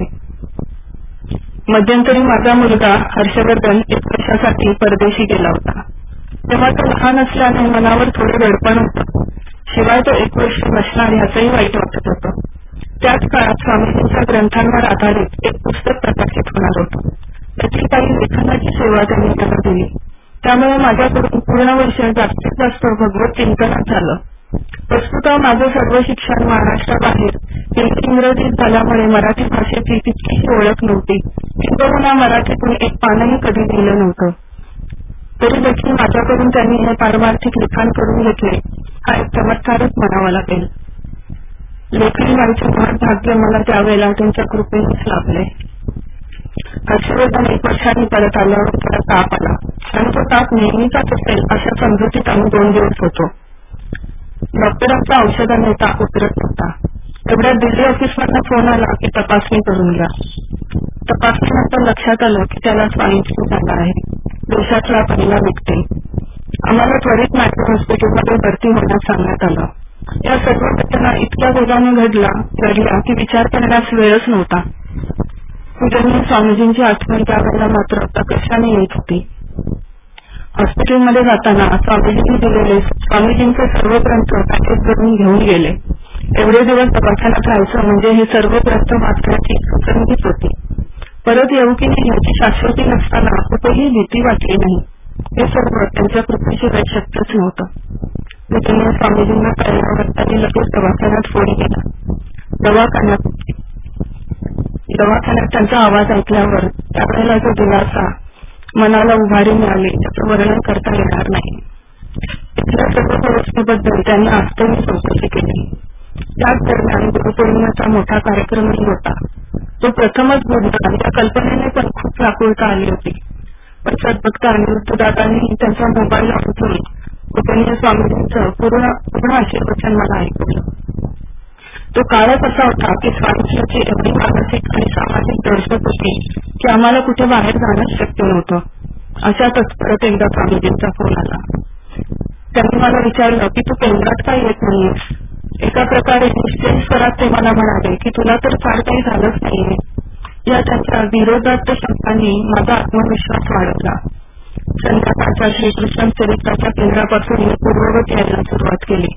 मध्यंतरी माझा मुलगा हर्षवर्धन 1 वर्षासाठी परदेशी गेला होता. तेव्हा तो लहान असल्याने मनावर थोडे दडपण होतं. शिवाय तो 1 वर्ष नसणार ह्याचंही वाईट वाटत होतं. त्याच काळात स्वामीजींच्या ग्रंथांवर आधारित एक पुस्तक प्रकाशित होणार होतं. त्याची काही लेखनाची सेवा त्यांनी मला दिली. त्यामुळे माझ्याकडून पूर्ण वर्ष जास्तीत जास्त भगवत चिंतनात झालं. वस्तुतः माझं सर्व शिक्षण महाराष्ट्राबाहेर हिंदी इंग्रजीत झाल्यामुळे मराठी भाषेची तितकीशी ओळख नव्हती. किंबहुना मराठीतून एक पानही कधी लिहिलं नव्हतं. तरी देखील माझ्याकडून त्यांनी हे पारमार्थिक लिखाण करून घेतले हा एक चमत्कारच म्हणावा लागेल. लेखन व्हायचे महान भाग्य मला त्यावेळेला त्यांच्या कृपेनेच लाभले. हर्षवर्धन 1 वर्षांनी परत आल्यावर त्याला ताप आला आणि तो ताप नेहमीचाच असेल अशा समजुतीत आम्ही 2 दिवस होतो. डॉक्टरांच्या औषधाने ताप उतरत नव्हता. एवढ्या दिल्ली ऑफिसमधला फोन आला की तपासणी करून घ्या. तपासणीनंतर लक्षात आलं की त्याला स्वाईन फ्लू झाला आहे. देशातला पहिला व्यक्ती. आम्हाला त्वरित मॅट्रो हॉस्पिटलमध्ये भरती होण्यास सांगण्यात आलं. या सर्व घटना इतक्या वेगाने घडल्या की विचार करण्यास वेळच नव्हता. पूजनीय स्वामीजींची आठवण त्यावेळेला मात्र प्रकर्षाने येत होती. हॉस्पिटलमध्ये जाताना स्वामीजींनी दिलेले स्वामीजींचे सर्व ग्रंथ पॅकेट करून घेऊन गेले. एवढे दिवस दवाखान्यात राहायचं म्हणजे हे सर्व ग्रंथ वाचण्याची संधीच होती. परत येऊ की नाही याची शाश्वती नसताना कुठेही भीती वाटली नाही. हे सर्व त्यांच्या कृपेशिवाय शक्यच नव्हतं. पूजनीय स्वामीजींना कळल्यावर त्यांनी लगेच दवाखान्यात फोन केला. दवाखान्यात त्यांचा आवाज ऐकल्यावर त्यावेळेला जो दिलासा मनाला उभारी मिळाली त्याचं वर्णन करता येणार नाही. इथल्या सर्व व्यवस्थेबद्दल त्यांनी आजही चौकशी केली. त्याच दरम्यान गुरुपौर्णिमेचा मोठा कार्यक्रमही होता. तो प्रथमच बुधवार या कल्पनेने पण खूप व्याकुळता आली होती. पण सद्भक्त अनिरुद्धदादांनी त्यांचा मोबाईल वापरून पूजनीय स्वामीजींचं पूर्ण आशीर्वचन मला ऐकवलं. तो काळच असा होता की स्वामीजींची एवढी मानसिक आणि सामाजिक दहशत होती की आम्हाला कुठे बाहेर जाणंच शक्य नव्हतं. अशातच परत एकदा स्वामीजींचा फोन आला. त्यांनी मला विचारलं की तू केंद्रात काय येत नाहीयेस. एका प्रकारे निश्चय स्वरात ते मला म्हणाले की तुला तर फार काही झालंच नाहीये. या त्यांच्या विरोधात शब्दांनी माझा आत्मविश्वास वाढवला. संध्याकाळच्या श्रीकृष्ण चरित्राच्या केंद्रापासून मी पूर्ववत यायला सुरुवात केली.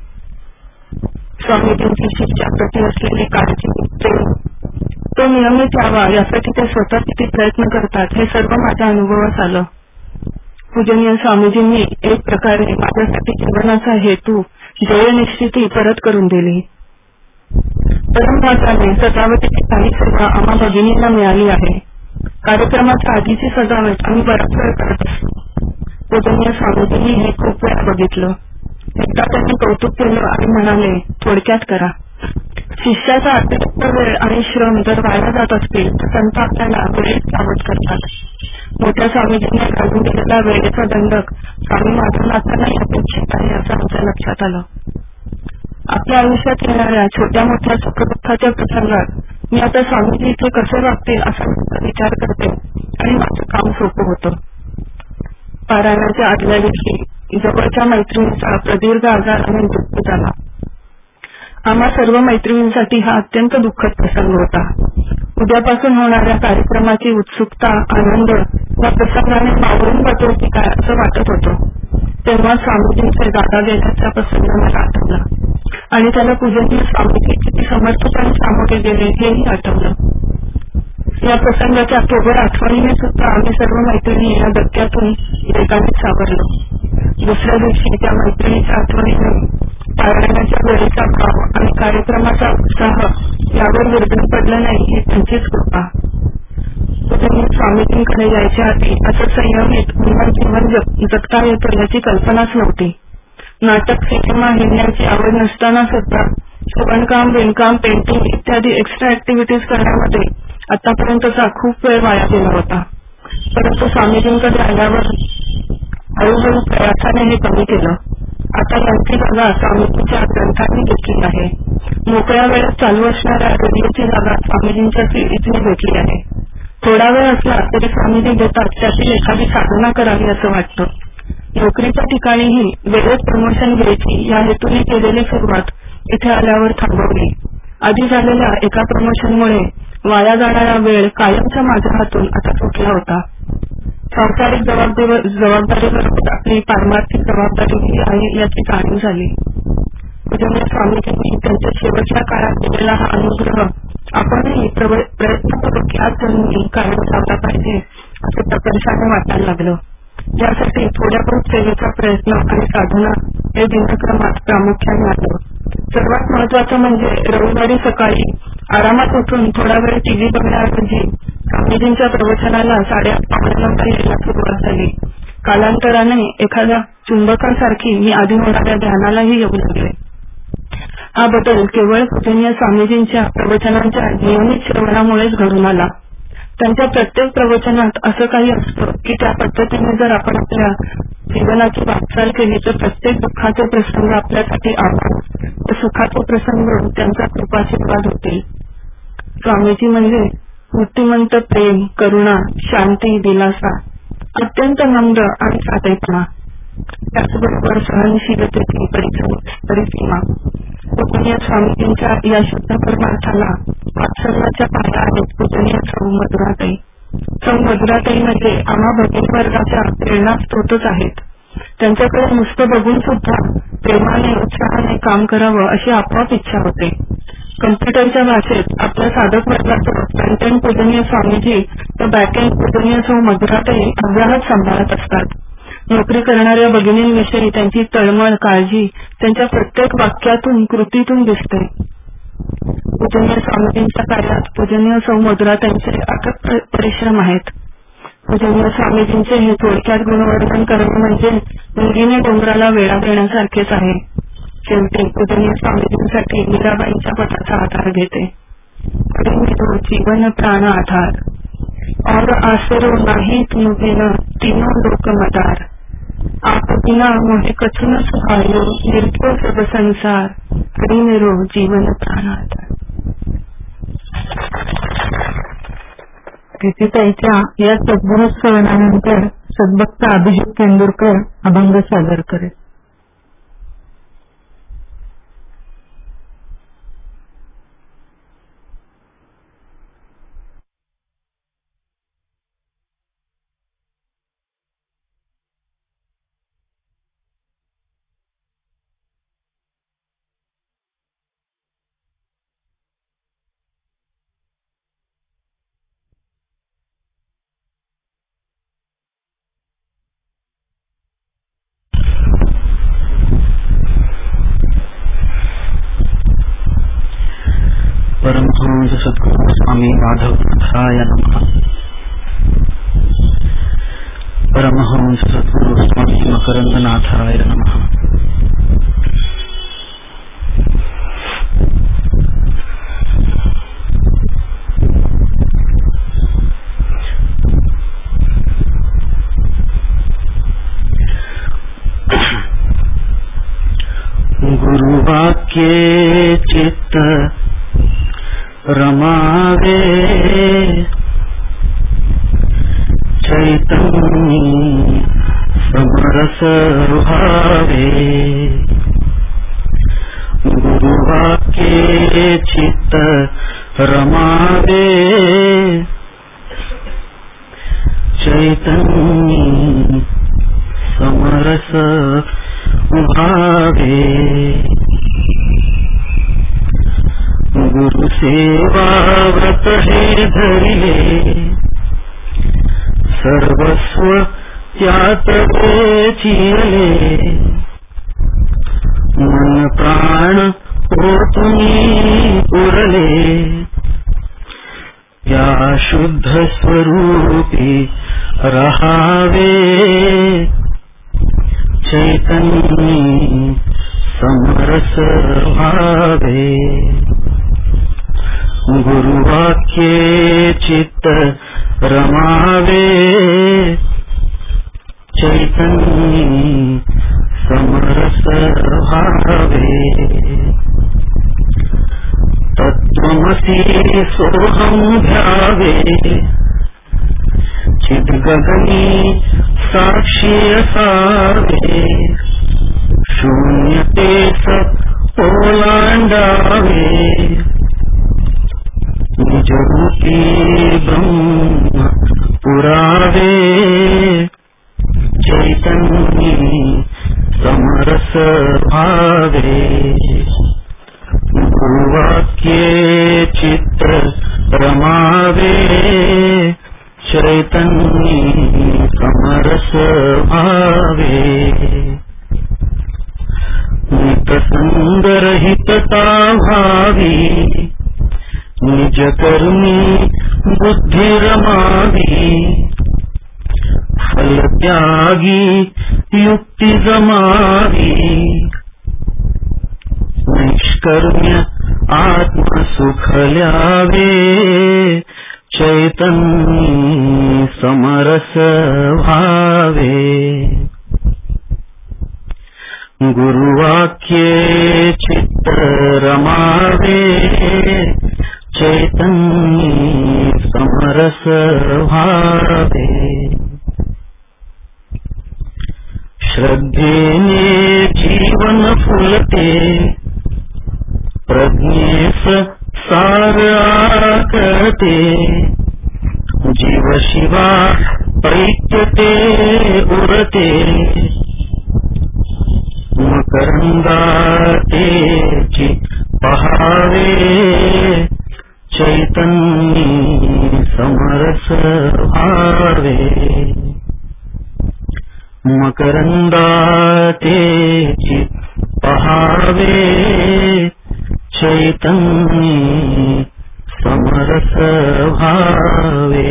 स्वामीजींची शिष्याप्रती असलेली काळजी प्रेम तो नियमित यावा यासाठी ते स्वतः किती प्रयत्न करतात हे सर्व माझ्या अनुभवास आलं. पूजनीय स्वामीजींनी एक प्रकारे माझ्यासाठी जीवनाचा हेतू ध्येयनिश्चिती परत करून दिली. परमभागाने सजावटीची काही सेवा आम्हा भगिनींना मिळाली आहे. कार्यक्रमाच्या आधीची सजावट आम्ही बराच वेळ करत असतो. पूजनीय स्वामीजींनी हे खूप वेळा बघितलं. एकदा त्यांनी कौतुक केलं आणि म्हणाले थोडक्यात करा. शिष्याचा अतिरिक्त वेळ आणि श्रम जर वाया जात असतील तर संत आपल्याला वेळेत सावध करतात. मोठ्या स्वामीजींनी घालून दिलेला वेळेचा दंडक स्वामी माधवनाथांनाही अपेक्षित आहे असं आमच्या लक्षात आलं. आपल्या आयुष्यात येणाऱ्या छोट्या मोठ्या सुखदुःखाच्या प्रसंगात मी आता स्वामीजी इथे कसे वागतील असा विचार करते आणि माझं काम सोपं होतं. पारायणाच्या आदल्या दिवशी जवळच्या मैत्रिणीचा प्रदीर्घ आजाराने मृत्यू झाला. आम्हा सर्व मैत्रिणींसाठी हा अत्यंत दुःखद प्रसंग होता. उद्यापासून होणाऱ्या कार्यक्रमाची उत्सुकता आनंद या प्रसंगाने मावळून जातो की काय असं वाटत होतं. तेव्हा स्वामीजींचे दादा गेल्याचा प्रसंग मला आठवला आणि त्याला पूजनीय स्वामीजी किती समर्थपणे सामोरे गेले हेही आठवलं. या प्रसंगाच्या केवळ आठवणीने सुद्धा आम्ही सर्व मैत्रिणी या धक्क्यातून वेगाने सावरलो. दुसऱ्या दिवशी त्या मैत्रिणीच्या आठवणीने पारायणाच्या वेळेचा भाव आणि कार्यक्रमाचा उत्साह यावर विरघळून पडलं नाही ही त्यांचीच कृपा. पूजनीय स्वामीजींकडे यायच्या आधी असं संयमित जीवन जगता येतं याची कल्पनाच नव्हती. नाटक सिनेमा हिंडण्याची आवड नसताना सुद्धा शिवणकाम विणकाम पेंटिंग इत्यादी एक्स्ट्रा ऍक्टिव्हिटीज करण्यामध्ये आतापर्यंतचा खूप वेळ वाया गेला होता. परंतु स्वामीजींकडे आल्यावर हळूहळू प्रयासाने हे कमी केलं. आता यांची जागा स्वामीजींच्या ग्रंथांनी घेतली आहे. मोकळ्या वेळेत चालू असणाऱ्या रेडिओची जागा स्वामीजींच्या सीडीजने घेतली आहे. थोडा वेळ असला तरी स्वामीजी देतात त्यातील एखादी साधना करावी असं वाटतं. नोकरीच्या ठिकाणीही वेळेत प्रमोशन घ्यायची या हेतूने केलेली सुरुवात इथे आल्यावर थांबवली. आधी झालेल्या एका प्रमोशनमुळे वाया जाणारा वेळ कायमच्या माझ्या हातून आता सुटला होता. सांसारिक जबाबदारीवर आपली पारमार्थिक जबाबदारी आहे याची जाणीव झाली. पूजनीय स्वामीजींनी त्यांच्या शेवटच्या काळात दिलेला हा अनुग्रह आपणही प्रयत्न करू की आज जन्मी कायम लावला पाहिजे असं प्रकर्षाने वाटायला लागलं. यासाठी थोड्या बहुत सेवेचा प्रयत्न आणि साधना हे दिनक्रमात प्रामुख्याने आलं. सर्वात महत्वाचं म्हणजे रविवारी सकाळी आरामात उठून थोडा वेळ टीव्ही बघण्याऐवजी स्वामीजींच्या प्रवचनाला 8:30 यायला सुरुवात झाली. कालांतराने एखाद्या चुंबकासारखी मी आधी होणाऱ्या ध्यानालाही येऊ लागले. हा बदल केवळ पूजनीय स्वामीजींच्या प्रवचनांच्या नियमित श्रवणामुळेच घडून आला. त्यांच्या प्रत्येक प्रवचनात असं काही असतं की त्या पद्धतीने जर आपण आपल्या जीवनाची वाटचाल केली तर प्रत्येक दुःखाचे प्रसंग आपल्यासाठी आव्हान व सुखाचे प्रसंग त्यांचा कृपाशीर्वाद होतील. स्वामीजी म्हणजे मूर्तिमंत प्रेम, करुणा, शांती, दिलासा, अत्यंत नम्र आणि साधेपणा, त्याचबरोबर सहनशीलतेची परिसीमा. पूजनीय स्वामीजींच्या या शुद्ध परमार्थाला वात्सल्याच्या पाया आहेत पूजनीय सौ मधुराताई. सौ मधुराताई म्हणजे आम्हा भगिनी वर्गाच्या प्रेरणा स्रोतच आहेत. त्यांच्याकडे नुसतं बघून सुद्धा प्रेमाने उत्साहाने काम करावं अशी आपोआप इच्छा होते. कम्प्युटरच्या भाषेत आपल्या साधक वर्गाचं फ्रंट-एंड पूजनीय स्वामीजी तर बॅक-एंड पूजनीय सौ मधुराताई अव्याहत सांभाळत असतात. नोकरी करणाऱ्या भगिनींविषयी त्यांची तळमळ, काळजी त्यांच्या प्रत्येक वाक्यातून, कृतीतून दिसते. पूजनीय स्वामीजींच्या कार्यात पूजनीय सौ मधुराताईंचे अथक परिश्रम आहेत. पूजनीय स्वामीजींचे हे थोडक्यात गुणवर्धन करणे म्हणजे मुंगीने डोंगराला वेढा देण्यासारखेच आहे. शेवटी पूजनीय स्वामीजींसाठी मीराबाईंच्या पदाचा आधार घेते. जीवन प्राण आधार और आसरो नाही तुम बिन तीनों लोक मदार. आप बिना मोहे कछु न सुहायो निर्भय सब संसार. हरि मेरो जीवन प्राण आधार. प्रीतीताईच्या या सद्गुरू श्रवणानंतर सद्भक्त अभिजित केंदुरकर अभंग सादर करेल. परमहंस सद्गुरु स्वामी माधवनाथाय नमः. परमहंस सद्गुरु स्वामी मकरंदनाथाय नमः. गुरुवाक्ये चित्त रमावे चैतन्य समरस भावे. गुरुवाक्ये चित्त रमावे चैतन्य समरस भावे. गुरु सेवा व्रत हे धरिले सर्वस्व त्यात वेचिले. मन प्राण ओतून उरले या शुद्ध स्वरूपी रहावे. चैतन्य समरस भावे. गुरुवाक्ये चित्त रमावे चैतन्य समरस भावे. तत्त्वमसि सोऽहं ध्यावे चिद्गगनी साक्षी असावे. शून्यते स ओलांडावे निजरूपी ब्रह्म पुरावे. चैतन्य समरस भावे. रमावे चैतन्य समरस भावे नित संग रहितता भावी निज कर्मी बुद्धि रमावी फल त्यागी युक्ति जमावी निष्कर्म्य आत्म सुख ल्यावे चैतन्य समरस भावे गुरुवाक्ये चित्त रमावे चैतन्य समरस भावे श्रद्धेने जीवन फुलते प्रज्ञेस सार आकते जीव शिवा पैत्यते उरते मकरंदाते पहावे चैतन्य समरस भावे मकरंदाते पहावे चैतन्य समरस भावे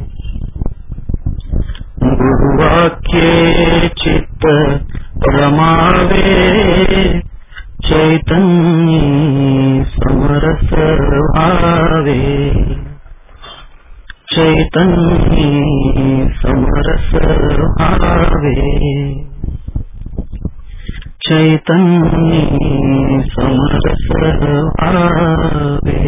गुरुवाक्ये चित्त रमावे चैतन्य समरस भावे चैतन्य समरस भावे चैतन्य समरस भावे.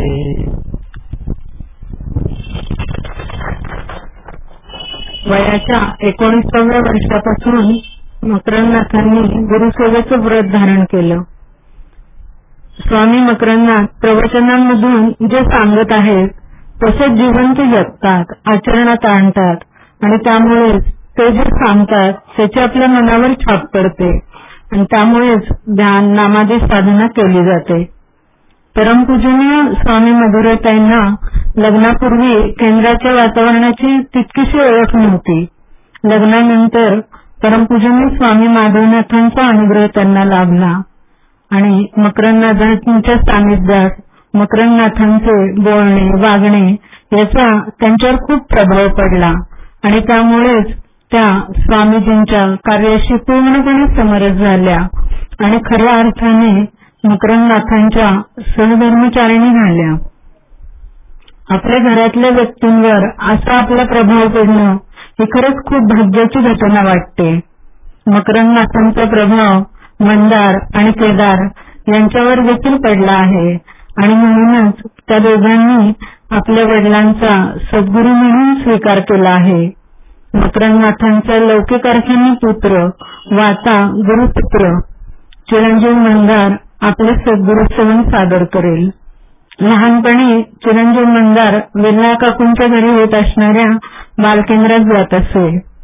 वयाच्या 19व्या वर्षापासून मकरंदनाथांनी गुरुसेवेचं व्रत धारण केलं. स्वामी मकरंदनाथ प्रवचनांमधून जे सांगत आहेत तसेच जीवन ते जगतात, आचरणात आणतात आणि त्यामुळेच ते जे सांगतात त्याची आपल्या मनावर छाप पडते आणि त्यामुळेच ध्यान नामादी साधना केली जाते. परमपूजनीय स्वामी मधुरताईंना लग्नापूर्वी केंद्राच्या वातावरणाची तितकीशी ओळख नव्हती. लग्नानंतर परमपूजनीय स्वामी माधवनाथांचा अनुग्रह त्यांना लाभला आणि मकरंदनाथांच्या सानिध्यात मकरंदनाथांचे बोलणे वागणे याचा त्यांच्यावर खूप प्रभाव पडला आणि त्यामुळेच त्या स्वामीजींच्या कार्याशी पूर्णपणे समरस झाल्या आणि खऱ्या अर्थाने मकरंदनाथांच्या सहधर्मचारिणी झाल्या. आपल्या घरातल्या व्यक्तींवर असा आपला प्रभाव पडणं ही खरंच खूप भाग्याची घटना वाटते. मकरंदनाथांचा प्रभाव मंदार आणि केदार यांच्यावर देखील पडला आहे आणि म्हणूनच त्या दोघांनी आपल्या वडिलांचा सद्गुरू म्हणून स्वीकार केला आहे. मकरंदनाथांचा लौकिक अर्थाने पुत्र व आता गुरुपुत्र चिरंजीव मंदार आपले सद्गुरू सेवन सादर करेल. लहानपणी चिरंजीव मंदार वेल्हा काकूंच्या घरी होत असणाऱ्या बालकेंद्रात जात असे.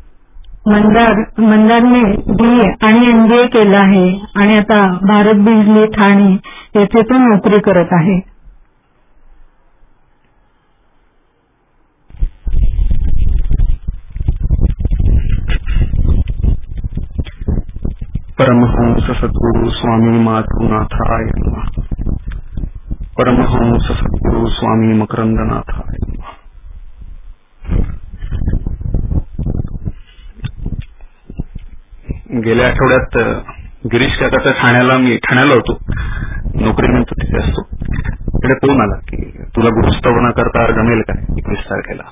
मंदारने BA आणि MBA केलं आहे आणि आता भारत बिजली ठाणे येथे तो नोकरी करत आहे. परमहंस सद्गुरु स्वामी माधवनाथाय नमः. परमहंस सद्गुरु स्वामी मकरंदनाथाय नमः. गेल्या आठवड्यात गिरीश काकाच्या ठाण्याला होतो, नोकरीनंतर तिथे असतो. तिकडे फोन आला की तुला गुरुस्थापना करता जमेल काय 21 तारखेला.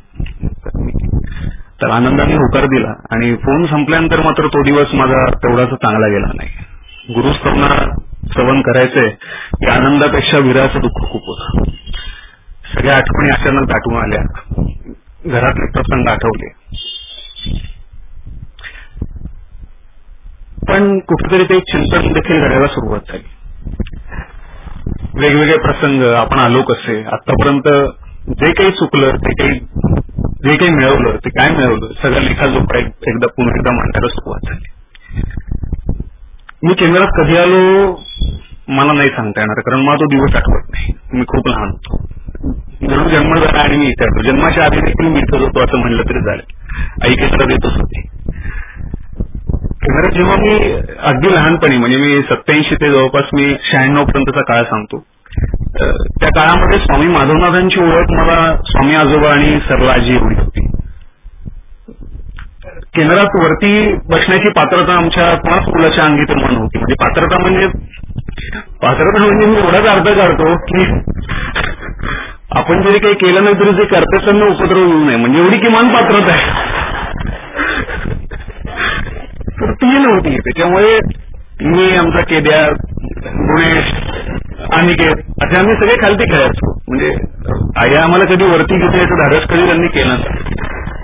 तर आनंदाने होकार दिला आणि फोन संपल्यानंतर मात्र तो दिवस माझा तेवढाच चांगला गेला नाही. गुरुस्थापना श्रवण करायचंय या आनंदापेक्षा विरहाचं दुःख खूप होतं. सगळ्या आठवणी अचानक दाटून आल्या, घरातले प्रसंग आठवले. पण कुठेतरी ते चिंतन देखील करायला सुरुवात झाली. वेगवेगळे प्रसंग, आपण आलो कसे, आतापर्यंत जे काही चुकलं, जे काही मिळवलं, ते काय मिळवलं, सगळं लेखाजोखा पुन्हा एकदा मांडायला सुरुवात झाली. मी केंद्रात कधी आलो मला नाही सांगता येणार, कारण मला तो दिवस आठवत नाही. मी खूप लहान होतो. जणू जन्म झाला आणि मी इथे आलो. जन्माच्या आधी देखील मी इथं होतो असं म्हणलं तरी झालं. आई केंद्रात येतच होती. केंद्रात जेव्हा मी अगदी लहानपणी म्हणजे मी 87 ते जवळपास मी 96 पर्यंतचा काळ सांगतो, त्या काळामध्ये स्वामी माधवनाथांची ओळख मला स्वामी आजोबा आणि सरलाजी एवढी होती. केंद्रात वरती बसण्याची पात्रता आमच्या कोणाच मुलाच्या अंगी निर्माण होती. म्हणजे पात्रता म्हणजे मी एवढाच अर्थ काढतो की आपण जरी काही केलं नाही तरी जे करते त्यांना उपद्रव येऊ नये, म्हणजे एवढी किमान पात्रता आहे. तर ती नव्हती. त्याच्यामुळे मी आमचा केद्या, गुणेश, अनिकेत असे आम्ही सगळे खालती खेळायचो. म्हणजे आई आम्हाला कधी वरती घेते याचं धाडस कधी त्यांनी केलं नाही.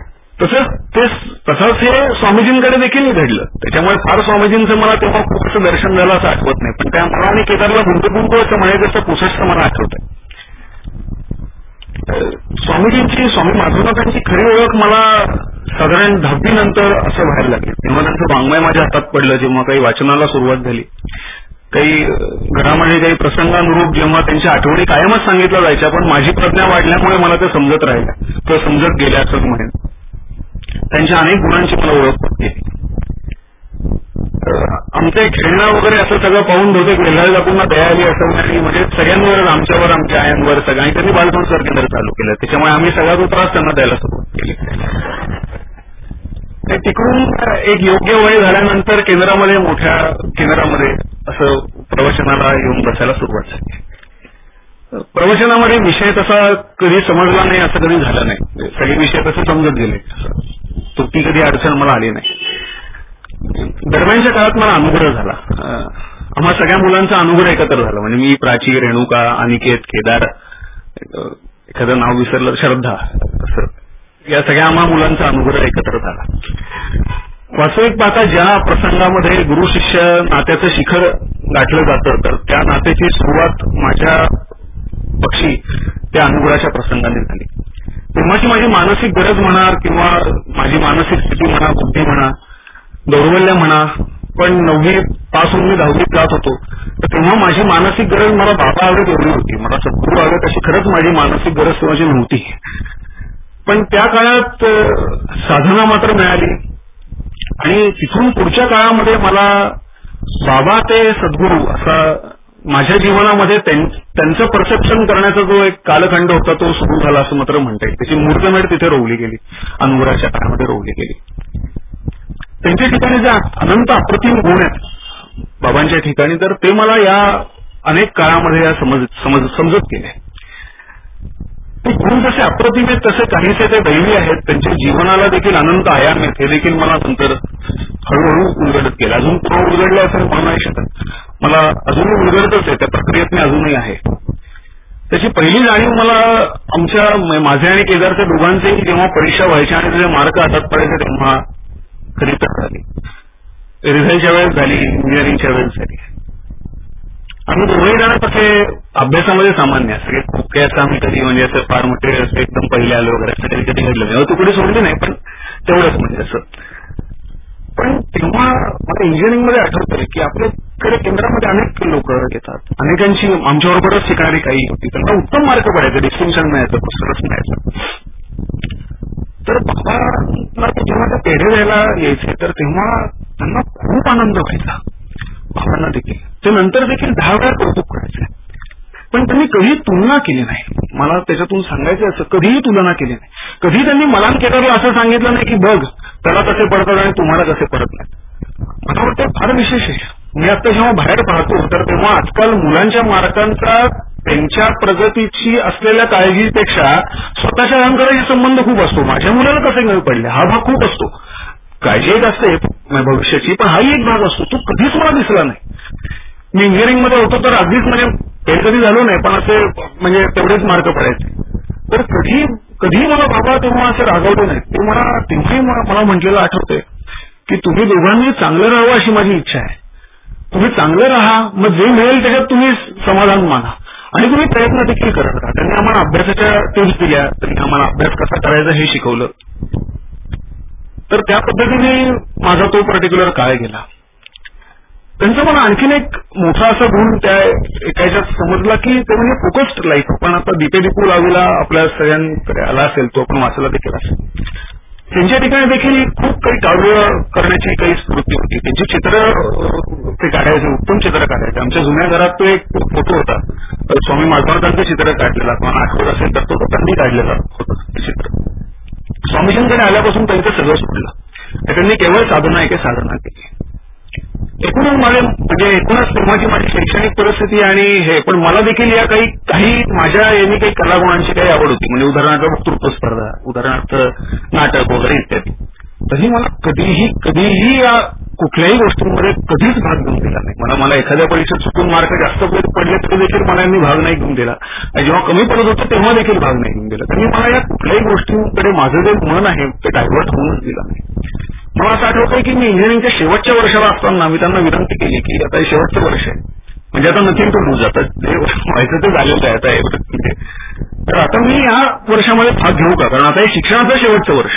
तसंच हे स्वामीजींकडे देखील घडलं. त्याच्यामुळे फार स्वामीजींचं मला तेव्हा खूप असं दर्शन झालं असं आठवत नाही, पण त्या मला आणि केदारला गुंतगुंत असं म्हणायचं असं पुसष्ट मला आठवतंय. स्वामी माधवनाथांची खरी ओळख मला साधारण 10वी नंतर असं व्हायला लागली. तेव्हा त्यांचं वाङ्मय माझ्या हातात पडलं. जेव्हा काही वाचनाला सुरुवात झाली, काही घरामध्ये काही प्रसंगानुरूप जेव्हा त्यांच्या आठवणी कायमच सांगितल्या जायच्या, पण माझी प्रज्ञा वाढल्यामुळे मला ते समजत राहिल्या, ते समजत गेल्या असं म्हणेन. त्यांच्या अनेक गुणांची मला ओळख पडते. आमचे खेळणं वगैरे असं सगळं पाहून बहुतेक वेगळ्या पुन्हा दया आली असं म्हणजे सगळ्यांवर, आमच्यावर, आमच्या आयांवर सगळ्यांनी त्यांनी बालसंस्कार केंद्र चालू केलं. त्याच्यामुळे आम्ही सगळा तो त्रास त्यांना द्यायला सुरुवात केली. तिकडून एक योग्य वय झाल्यानंतर केंद्रामध्ये, मोठ्या केंद्रामध्ये असं प्रवचनाला येऊन बसायला सुरुवात झाली. प्रवचनामध्ये विषय तसा कधी समजला नाही असं कधी झालं नाही. सगळे विषय तसे समजत गेले. तुटकी कधी अडचण मला आली नाही. दरम्यानच्या काळात मला अनुग्रह झाला. आम्हा सगळ्या मुलांचा अनुग्रह एकत्र झाला. म्हणजे मी, प्राची, रेणुका, अनिकेत, केदार, एखादं नाव विसरलं, श्रद्धा, असं या सगळ्या आम्हा मुलांचा अनुग्रह एकत्र झाला. वास्तविक पाहता ज्या प्रसंगामध्ये गुरु शिष्य नात्याचं शिखर गाठलं जातं, तर त्या नात्याची सुरुवात माझ्या पक्षी त्या अनुग्रहाच्या प्रसंगाने झाली. तेव्हाची माझी मानसिक गरज म्हणा किंवा माझी मानसिक स्थिती म्हणा, बुद्धी म्हणा, दौर्बल्य म्हणा, पण 9वी पास होऊन मी 10वीत जात होतो, तर तेव्हा माझी मानसिक गरज मला बाबा आवडत एवढी होती. मला सद्गुरू आवडत अशी खरंच माझी मानसिक गरज तेव्हाची नव्हती. पण त्या काळात साधना मात्र मिळाली आणि तिथून पुढच्या काळामध्ये मला बाबा ते सद्गुरू असा माझ्या जीवनामध्ये त्यांचं परसेप्शन करण्याचा जो एक कालखंड होता तो सुरू झाला असं मात्र म्हणता येईल. त्याची मुहूर्तमेढ तिथे रोवली गेली, अनुग्रहाच्या काळामध्ये रोवली गेली. त्यांच्या ठिकाणी जे अनंत अप्रतिम गुण आहेत बाबांच्या ठिकाणी, तर ते मला या अनेक काळामध्ये समजत गेले. ते गुण जसे अप्रतिम आहेत तसे काहीसे ते दैवी आहेत. त्यांच्या जीवनाला देखील अनंत आयाम आहेत. हे देखील मला नंतर हळूहळू उलगडत गेलं. अजून पूर्ण उलगडलं असं म्हणू नाही शकत. मला अजूनही उलगडतच आहे, त्या प्रक्रियेत मी अजूनही आहे. त्याची पहिली जाणीव मला माझे आणि केदारच्या दोघांचेही जेव्हा परीक्षा व्हायच्या आणि त्याचे मार्क हातात पडायचे तेव्हा खरी तर झाली. रिझल्टच्या वेळेस झाली, इंजिनिअरिंगच्या वेळेस झाली. आम्ही दोघेही जण तसे अभ्यासामध्ये सामान्य सगळे खूप काही असं आम्ही कधी म्हणजे असं फार मोठे असं एकदम पहिले आलो वगैरे असं कधी कधी घडलं नाही. तुकडे सोडली नाही, पण तेवढंच म्हणजे असं. पण तेव्हा मला इंजिनिअरिंगमध्ये आठवतंय की आपल्याकडे केंद्रामध्ये अनेक लोक येतात, अनेकांची आमच्याबरोबरच शिकणारी काही होती, त्यांना उत्तम मार्क पडायचे, डिस्टिंक्शन मिळायचं, पुस्तकच मिळायचं. तर बाबांना जेव्हा त्या पेढे द्यायला यायचे तर तेव्हा त्यांना खूप आनंद व्हायचा. बाबांना देखील ते नंतर देखील 10 वेळा कौतुक करायचे, पण त्यांनी कधी तुलना केली नाही. मला त्याच्यातून सांगायचं असं, कधीही तुलना केली नाही. कधी त्यांनी मला केदारला असं सांगितलं नाही की बघ त्याला कसे पडतात आणि तुम्हाला कसे पडत नाही. मला वाटतं फार विशेष आहे. मी आता जेव्हा बाहेर पाहतो तर तेव्हा आजकाल मुलांच्या मार्कांचा त्यांच्या प्रगतीची असलेल्या काळजीपेक्षा स्वतःच्या अहंकाराशी संबंध खूप असतो. माझ्या मुलाला कसे कमी पडले हा भाग खूप असतो. काळजी एक असते भविष्याची, पण हाही एक भाग असतो, तो कधीच मला दिसला नाही. मी इंजिनिअरिंगमध्ये होतो तर अगदीच म्हणजे कधी झालो नाही, पण असे म्हणजे तेवढेच मार्क पडायचे. तर कधी मला बाबा तेव्हा असं रागवले नाही. ते मला तेव्हाही मला म्हटलेलं आठवतंय की तुम्ही दोघांनी चांगलं राहावं अशी माझी इच्छा आहे. तुम्ही चांगलं राहा, मग जे मिळेल त्याच्यात तुम्ही समाधान माना आणि तुम्ही प्रयत्न देखील करत राहा. त्यांनी आम्हाला अभ्यासाच्या टिप्स दिल्या, त्यांनी आम्हाला अभ्यास कसा करायचा हे शिकवलं. तर त्या पद्धतीने माझा तो पर्टिक्युलर काळ गेला. त्यांचा मला आणखीन एक मोठा असा गुण त्या एकाच्यात समजला की ते म्हणजे फोकस्ड लाईफ. आपण आता दीपे दीपू लावीला आपल्या सगळ्यांकडे आला असेल, तो आपण वाचला देखील असेल. त्यांच्या ठिकाणी देखील खूप काही काव्य करण्याची काही स्फूर्ती होती. त्यांची चित्र ते काढायचे, उत्तम चित्र काढायचे. आमच्या जुन्या घरात तो एक फोटो होता, स्वामी माधवानंदांचं चित्र काढलेला, आपण आठवत असेल तर तो त्यांनी काढलेला होता ते चित्र. स्वामीजींकडे आल्यापासून त्यांचं सगळं सुटलं. त्यांनी केवळ साधना एके साधना केली. एकूणच तेव्हाची माझी शैक्षणिक परिस्थिती आणि हे, पण मला देखील या काही माझ्या यांनी काही कलागुणांची काही आवड होती. म्हणजे उदाहरणार्थ वक्तृत्व स्पर्धा, उदाहरणार्थ नाटक वगैरे इत्यादी. तरी मला कधीही या कुठल्याही गोष्टींमध्ये कधीच भाग घेऊन दिला नाही. मला एखाद्या परीक्षेत चुकून मार्क जास्त पडले तरी देखील मला यांनी भाग नाही घेऊन दिला. आणि जेव्हा कमी पडत होतं तेव्हा देखील भाग नाही घेऊन दिला. तरी मला या कुठल्याही गोष्टींकडे माझं जे मन आहे ते डायव्हर्ट होऊनच दिला नाही. मला असं आठवतंय की मी इंजिनिअरिंगच्या शेवटच्या वर्षाला असताना मी त्यांना विनंती केली की आता हे शेवटचं वर्ष आहे, म्हणजे आता नथिंग टू लूज, आता जे व्हायचं ते झालेलं आहे आता एवढं. तर आता मी या वर्षामध्ये भाग घेऊ का, कारण आता हे शिक्षणाचं शेवटचं वर्ष.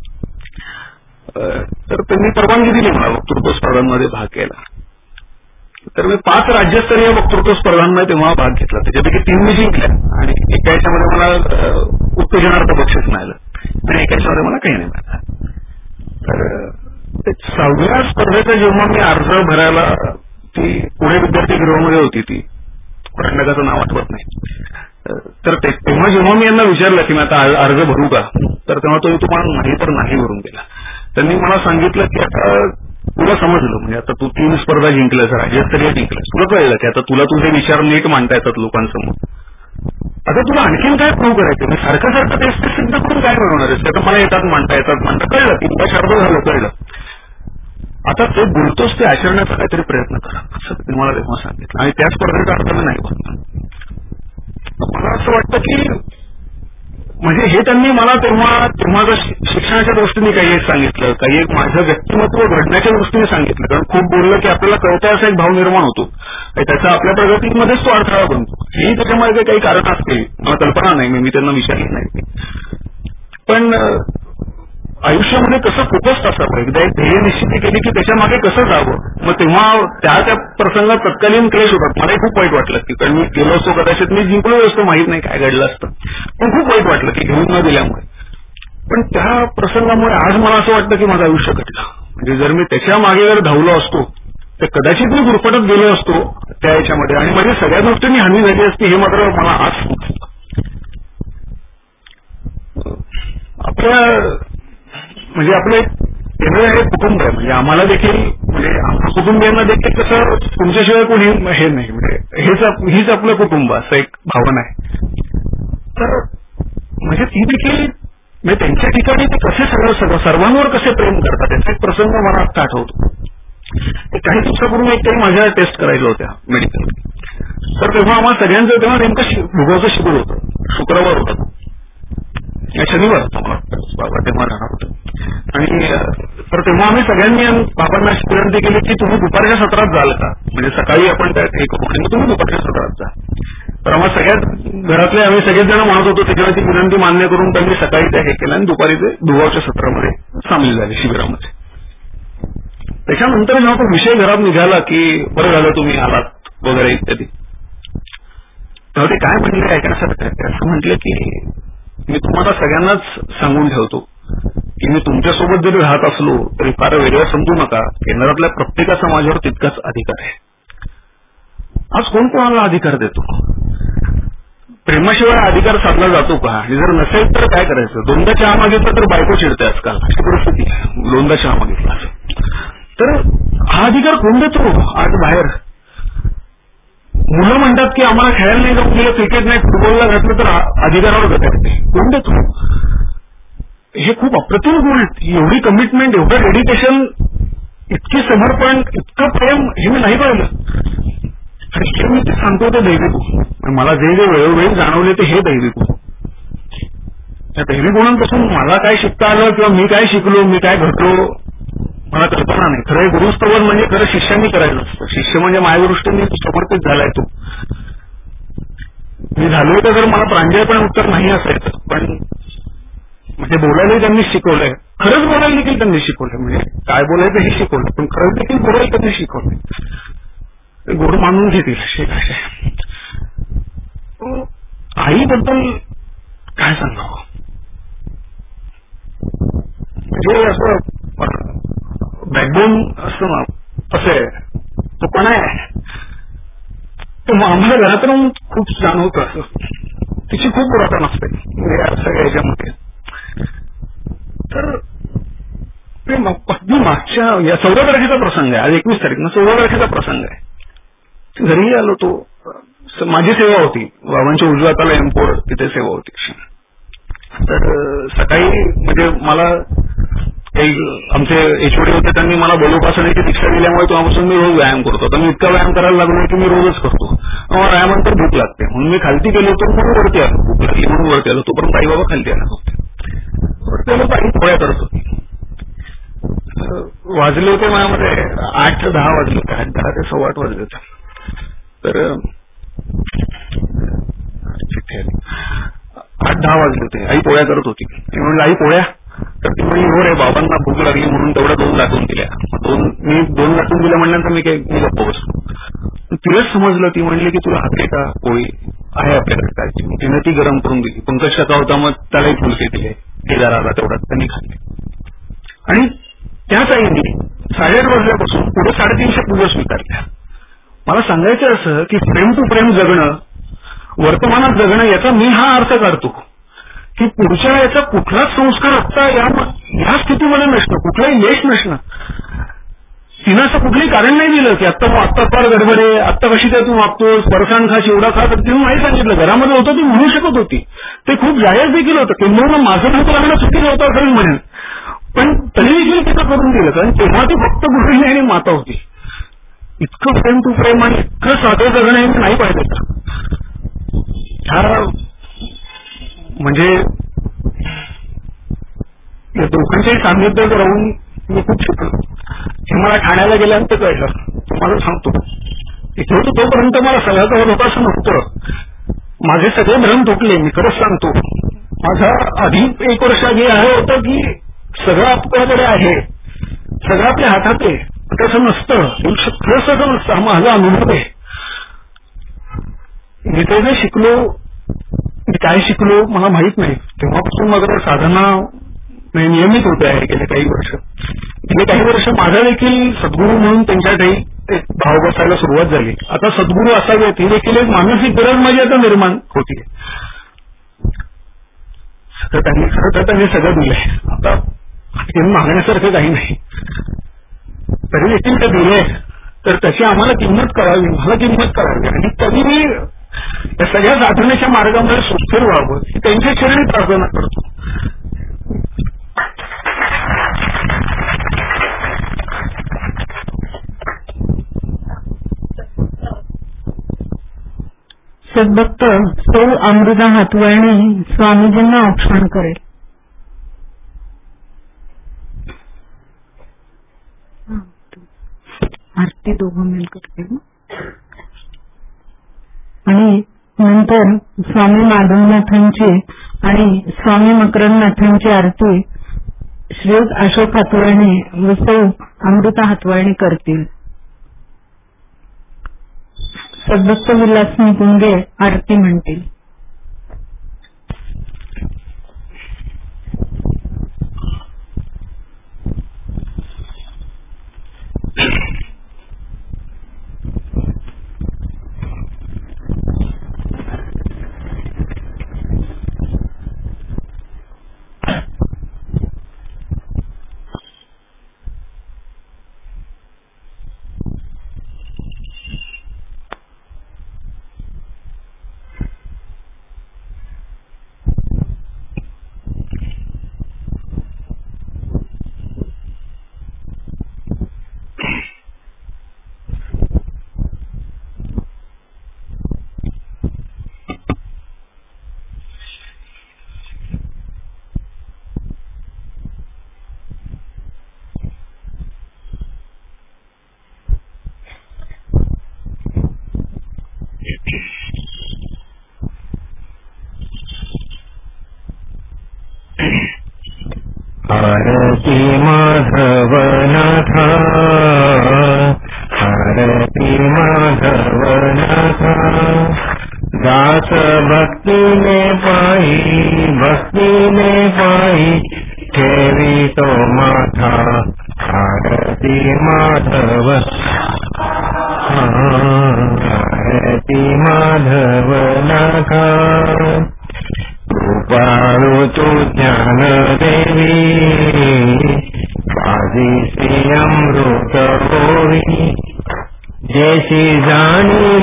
तर त्यांनी परवानगी दिली मला वक्तृत्व स्पर्धांमध्ये भाग घ्यायला. तर मी 5 राज्यस्तरीय वक्तृत्व स्पर्धांमध्ये तेव्हा भाग घेतला. त्याच्यापैकी 3 मी जिंकल्या आणि एका याच्यामध्ये मला उत्तेजनार्थ बक्षीस मिळालं आणि एका याच्यामध्ये मला काही नाही मिळालं. तर 6व्या स्पर्धेचा जेव्हा मी अर्ज भरायला, ती पुणे विद्यार्थी गृहामध्ये होती, ती कर्नाटकाचं नाव आठवत नाही. तर तेव्हा जेव्हा मी यांना विचारलं की मी आता अर्ज भरू का, तर तेव्हा तो तुम्हाला नाही तर नाही भरून दिला. त्यांनी मला सांगितलं की आता तुला समजलं, म्हणजे आता तू 3 स्पर्धा जिंकल्यास, राज्यस्तरीय जिंकल्यास, तुला कळलं की आता तुला तुझे विचार नीट मांडता येतात लोकांसमोर. आता तुला आणखीन काय प्रूव्ह करायचं, सारखं तेच सिद्ध करून काय मिळवणार आहेस. आता मला येतात मांडता कळलं की तुला शार्प झालं, कळलं. आता ते बोलतोस ते आचरण्याचा काहीतरी प्रयत्न करा, असं त्यांनी मला तेव्हा सांगितलं. आणि त्या स्पर्धेचा अर्थ मी नाही बघतो. मला असं वाटतं की म्हणजे हे त्यांनी मला तेव्हा शिक्षणाच्या दृष्टीने काही एक सांगितलं, काही एक माझं व्यक्तिमत्व घडण्याच्या दृष्टीने सांगितलं. कारण खूप बोललं की आपल्याला कळतं असा एक भाव निर्माण होतो आणि त्याचा आपल्या प्रगतीमध्येच तो अडथळा बनतो. ही त्याच्यामध्ये काही कारण असते, मला कल्पना नाही, मी त्यांना विचारली नाही. पण आयुष्यामध्ये कसं फोकस्ड असावं, एकदा एक ध्येय निश्चिती केली की त्याच्या मागे कसं जावं. मग तेव्हा त्या प्रसंगात तत्कालीन क्लेश होतात. मलाही खूप वाईट वाटलं की कारण मी गेलो असतो, कदाचित मी जिंकलो असतो, माहित नाही काय घडलं असतं, पण खूप वाईट वाटलं की घेऊन न दिल्यामुळे. पण त्या प्रसंगामुळे आज मला असं वाटतं की माझं आयुष्य घडलं. म्हणजे जर मी त्याच्या मागे जर धावलो असतो तर कदाचित मी गुरफटत गेलो असतो त्या याच्यामध्ये आणि माझ्या सगळ्या गोष्टींनी हानी झाली असती. हे मात्र मला आज समजलं. आपल्या म्हणजे आपलं केंद्र हे कुटुंब आहे, म्हणजे आम्हाला देखील, म्हणजे आमच्या कुटुंबियांना देखील कसं तुमच्याशिवाय कोणी हे नाही, म्हणजे हीच आपलं कुटुंब असं एक भावना आहे. तर म्हणजे ती देखील म्हणजे त्यांच्या ठिकाणी ते कसे सर्वांवर कसे प्रेम करतात त्याचा एक प्रसंग मला आता आठवतो. काही दिवसापूर्वी एक काही माझ्या टेस्ट करायच्या होत्या मेडिकल. तर तेव्हा आम्हाला सगळ्यांचं तेव्हा नेमकं भूगोलचं शिबिर होतं, शुक्रवार होतं, शनिवार बाबा तेव्हा राहणार होतं. आणि तर तेव्हा आम्ही सगळ्यांनी बाबांना विनंती केली की तुम्ही दुपारच्या सत्रात जाल का, म्हणजे सकाळी आपण त्या हे करू आणि तुम्ही दुपारच्या सत्रात जा. तर आम्हाला सगळ्यात घरातले आम्ही सगळेच जण म्हणत होतो, त्याच्यावर ती विनंती मान्य करून त्यांनी सकाळी त्या हे केलं आणि दुपारी ते दुगावच्या सत्रामध्ये सामील झाले शिबिरामध्ये. त्याच्यानंतर जेव्हा तो विषय घरात निघाला की बरं झालं तुम्ही आलात वगैरे इत्यादी, तेव्हा ते काय म्हणले ऐकण्यासारखं आहे. असं म्हटलं की मी तुम्हाला सगळ्यांनाच सांगून ठेवतो की मी तुमच्यासोबत जरी राहत असलो तरी फार वेगळं समजू नका. केंद्रातल्या प्रत्येकाचा माझ्यावर तितकाच अधिकार आहे. आज कोण कोणाला अधिकार देतो? प्रेमाशिवाय अधिकार साधला जातो का? आणि जर नसेल तर काय करायचं? 2दा चहा मागितला तर बायको चिडते आजकाल, अशी परिस्थिती आहे. 2दा चहा मागितला तर हा अधिकार कोण देतो? आज बाहेर मुलं म्हणतात की आम्हाला खेळायला नाही जाऊन दिलं, क्रिकेट नाही, फुटबॉलला घातलं तर अधिकारावर घटायचे. कोण देतो? हे खूप अप्रतिम गुण. एवढी कमिटमेंट, एवढं डेडिकेशन, इतकी समर्पण, इतकं प्रेम हे मी नाही पाहिलं. आणि हे मी ते सांगतो ते दैवी गुण. मला जे जे वेळोवेळी जाणवले ते हे दैवी गुण. त्या दैवी गुणांपासून मला काय शिकता आलं किंवा मी काय शिकलो, मी काय घडलो, मला कल्पना नाही. खरं गुरुस्तवन म्हणजे खरं शिष्यांनी करायचं असतं. शिष्य म्हणजे माझ्या दृष्टीने समर्पित झालाय तो. मी झालोय तर मला प्रांजळपणे उत्तर नाही असायचं, पण म्हणजे बोलायला त्यांनी शिकवलंय, खरंच बोलायला देखील त्यांनी शिकवलंय, म्हणजे काय बोलायचं हे शिकवलं, पण खरंच देखील बोलायला त्यांनी शिकवलंय. गोड मानून घेतील असे काय. आईबद्दल काय सांगावं, म्हणजे असं बॅकबोन असं कसं आहे, तो पण आहे. तर आम्हाला घरातून खूप जाणवतं असं, तिची खूप पुरातन असते सगळ्या याच्यामध्ये. तर ते मागच्या या 14 तारखेचा प्रसंग आहे, आज 21 तारीख ना, 14 तारखेचा प्रसंग आहे. घरी आलो तो, माझी सेवा होती, बाबांच्या उजव्या हाताला एम्पोर तिथे सेवा होती. तर सकाळी म्हणजे मला आमचे एचओडी होते, त्यांनी मला बलोपासनेची दीक्षा दिल्यामुळे तेव्हापासून मी रोज व्यायाम करतो. तर मी इतका व्यायाम करायला लागलो की मी रोजच करतो. मला व्यायामानंतर भूक लागते म्हणून मी खालती गेलो होतो, म्हणून वरती आलो, भूक लागली म्हणून वरती आलो. तोपर्यंत आई बाबा खालती आला होते. वरती आलो, आई पोळ्या करत होती. वाजले होते माझ्यामध्ये 8-10 वाजले होते, 8-10 ते 8:15 वाजले होते. तर 8-10 वाजले होते, आई पोळ्या करत होती. मी म्हणलं आई पोळ्या, तर ती म्हणजे हो रे, बाबांना भूक लागली म्हणून तेवढ्या 2 लाटून दिल्या. मी 2 लाटून दिल्या म्हणल्यानंतर मी गप्प बसलो. तिलाच समजलं, ती म्हणली की तुला हाते का पोळी आहे आपल्याकडे काय. तिने ती गरम करून दिली. पंकज टका होता, मग त्यालाही फुलके दिले, केदार आला तेवढ्यात त्यांनी खाल्ले. आणि त्याच आईने 8:30 वाजल्यापासून पुढे 350 पूजा स्वीकारल्या. मला सांगायचं असं की फ्रेम टू फ्रेम जगणं, वर्तमानात जगणं, याचा मी हा अर्थ काढतो की पुढच्या याचा कुठलाच संस्कार आत्ता या स्थितीमध्ये नसणं, कुठलाही लेश नसणं. तिनं असं कुठलंही कारण नाही दिलं की आत्ता फार गडबड आहे, आत्ता कशी काय तू वागतोस, फरसाण खा, चिवडा खा. तर तिने नाही सांगितलं, घरामध्ये होतं ती म्हणू शकत होती, ते खूप जायज देखील होतं. किंवा माझं भूक लागणं चुकीचं होतं असं म्हणेन, पण तरी देखील तिथं करून दिलं. कारण तेव्हा ती फक्त गृहिणी आणि माता होती. इतकं फ्रेम टू फ्रेम आणि इतकं साधं जगणं हे नाही पाहिजे. ह्या म्हणजे या दोघांच्याही सान्निध्यात राहून मी खूप शिकलो. हे मला ठाण्याला गेल्यानंतर कळलं. तुम्हाला सांगतो, इथे होतो तोपर्यंत मला सगळ्यात होत असं नव्हतं. माझे सगळे भ्रम तुटले. मी खरंच सांगतो, माझा आधी 1 वर्ष आधी आहे होतं की सगळं आपल्याकडे आहे, सगळं आपल्या हातात आहे. तसं नसतं, खरंच तसं नसतं. हा माझा अनुभव आहे. मी ते जे शिकलो, मी काय शिकलो मला माहित नाही. तेव्हापासून माझं साधना नियमित होते आहे गेले काही वर्ष. गेले काही वर्ष माझा देखील सद्गुरू म्हणून त्यांच्याकडे एक भाव बसायला सुरुवात झाली. आता सद्गुरू असावेत ही देखील एक मानसिक गरज माझी आता निर्माण होती. तर त्यांनी सगळं दिलंय, आता मागण्यासारखं काही नाही. तरी देखील ते दिले, तर त्याची आम्हाला किंमत करावी, मला किंमत करावी. आणि तरी मी या सगळ्या साधनेच्या मार्गामध्ये सुस्थिर व्हावं ही त्यांच्या चरणी प्रार्थना करतो. सद्भक्त सौ अमृता हातवळणे स्वामीजींना औक्षण करेल. आरती दोघं मिळून करते आणि नंतर स्वामी माधवनाथांची आणि स्वामी मकरंदनाथांची आरती श्रीयुत अशोक हातवळणे व सौ अमृता हातवळणे करतील. सद्भक्त विलास निकुंगे आरती म्हणतील. माधवनाथा दास भक्ति ने पाई ठेवी तो माथा आरती माधव आरती माधवनाथा कृपाळु तु ज्ञान देवी पाजीसी अमृत होवी जैसी जाणीव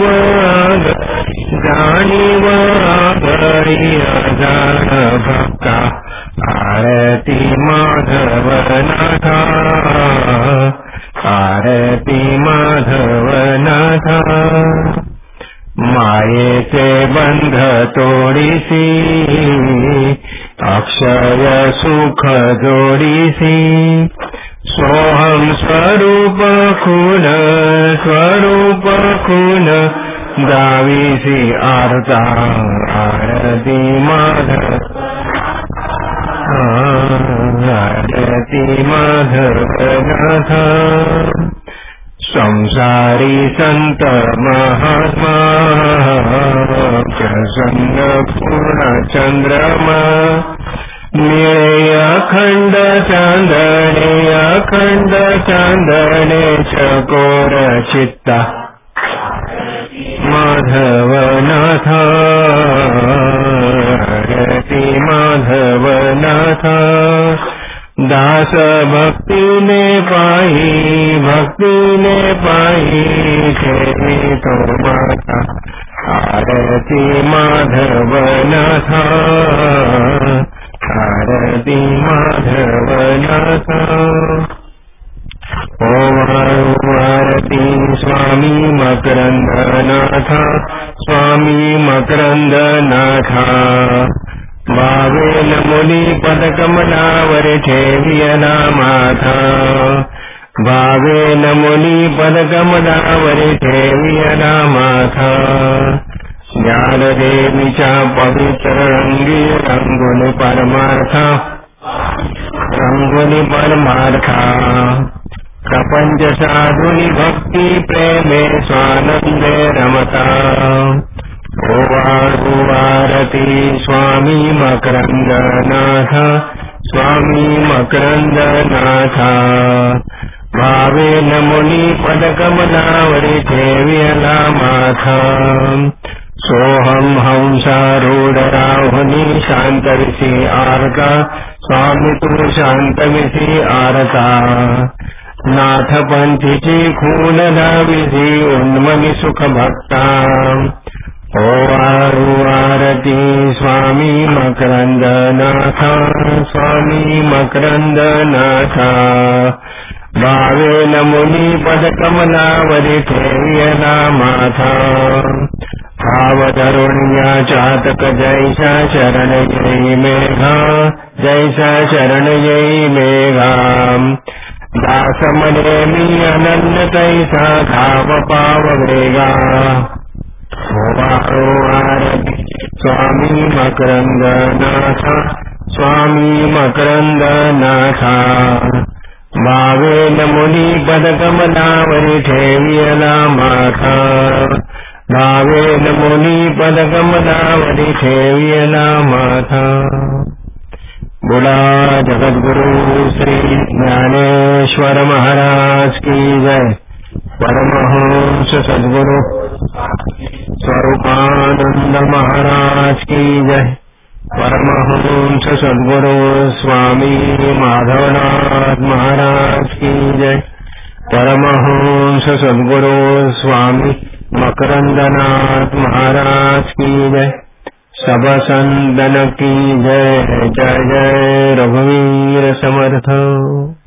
आगरी अजान भक्ता आरती माधवनाथा आरती माधवनाथा मायेचे बंध तोडीसी अक्षय सुख जोडीसी सोहम स्वरूप खून गावीसी आरता आरती माधवनाथा संसारी संत महात्मा प्रसन्न पूर्ण चंद्रमा निळे अखंड चांदणे चकोर चित्ता माधवनाथा आरती माधवनाथा दास भक्ति ने पाई ठेवी तो माता आरती माधवनाथा आरती माधवनाथा ओम आरती स्वामी मकरंदनाथा स्वामी मकरंदनाथा भावेन मुनि पदकमलावरि ठेवियना माथा भावेन मुनि पदकमलावरि ठेवियना माथा ज्ञानदेवीच्या पवित्र रंगी रंगुनि परमार्था प्रपंच साधुनि भक्ति प्रेमे स्वानंदे रमता आरती स्वामी मकरंदनाथा स्वामी मकरंदनाथा भावेन मुनि पदकमलावरि ठेवियना माथा सोहम हंसारूढ़राहुनि शांतविसी आरता स्वामी तू शांतविसी आरता नाथ पंथीची खून धाविसी उन्मनी सुख भक्ता आरती स्वामी मकरंदनाथा स्वामी मकरंदनाथा भावेन मुनि पदकमलावरि ठेवियना माथा भावतरुण्या चातक जैसा शरण जय मेघा दास मने मी अनन्य तैसा धाव पाववेगा आरती स्वामी मकरंदनाथा स्वामी मकरंदनाथा भावेन मुनि पदकमलावरि ठेवियना माथा भावेन मुनि पदकमलावरि ठेवियना माथा बोला जगद्गुरु श्री ज्ञानेश्वर महाराज की जय। परमहंस सद्गुरु स्वरूपानंद महाराज की जय। परमहंस सद्गुरु स्वामी माधवनाथ महाराज की जय। परमहंस सद्गुरु स्वामी मकरंदनाथ महाराज की जय। सब संतन की जय। जय जय रघुवीर समर्थ।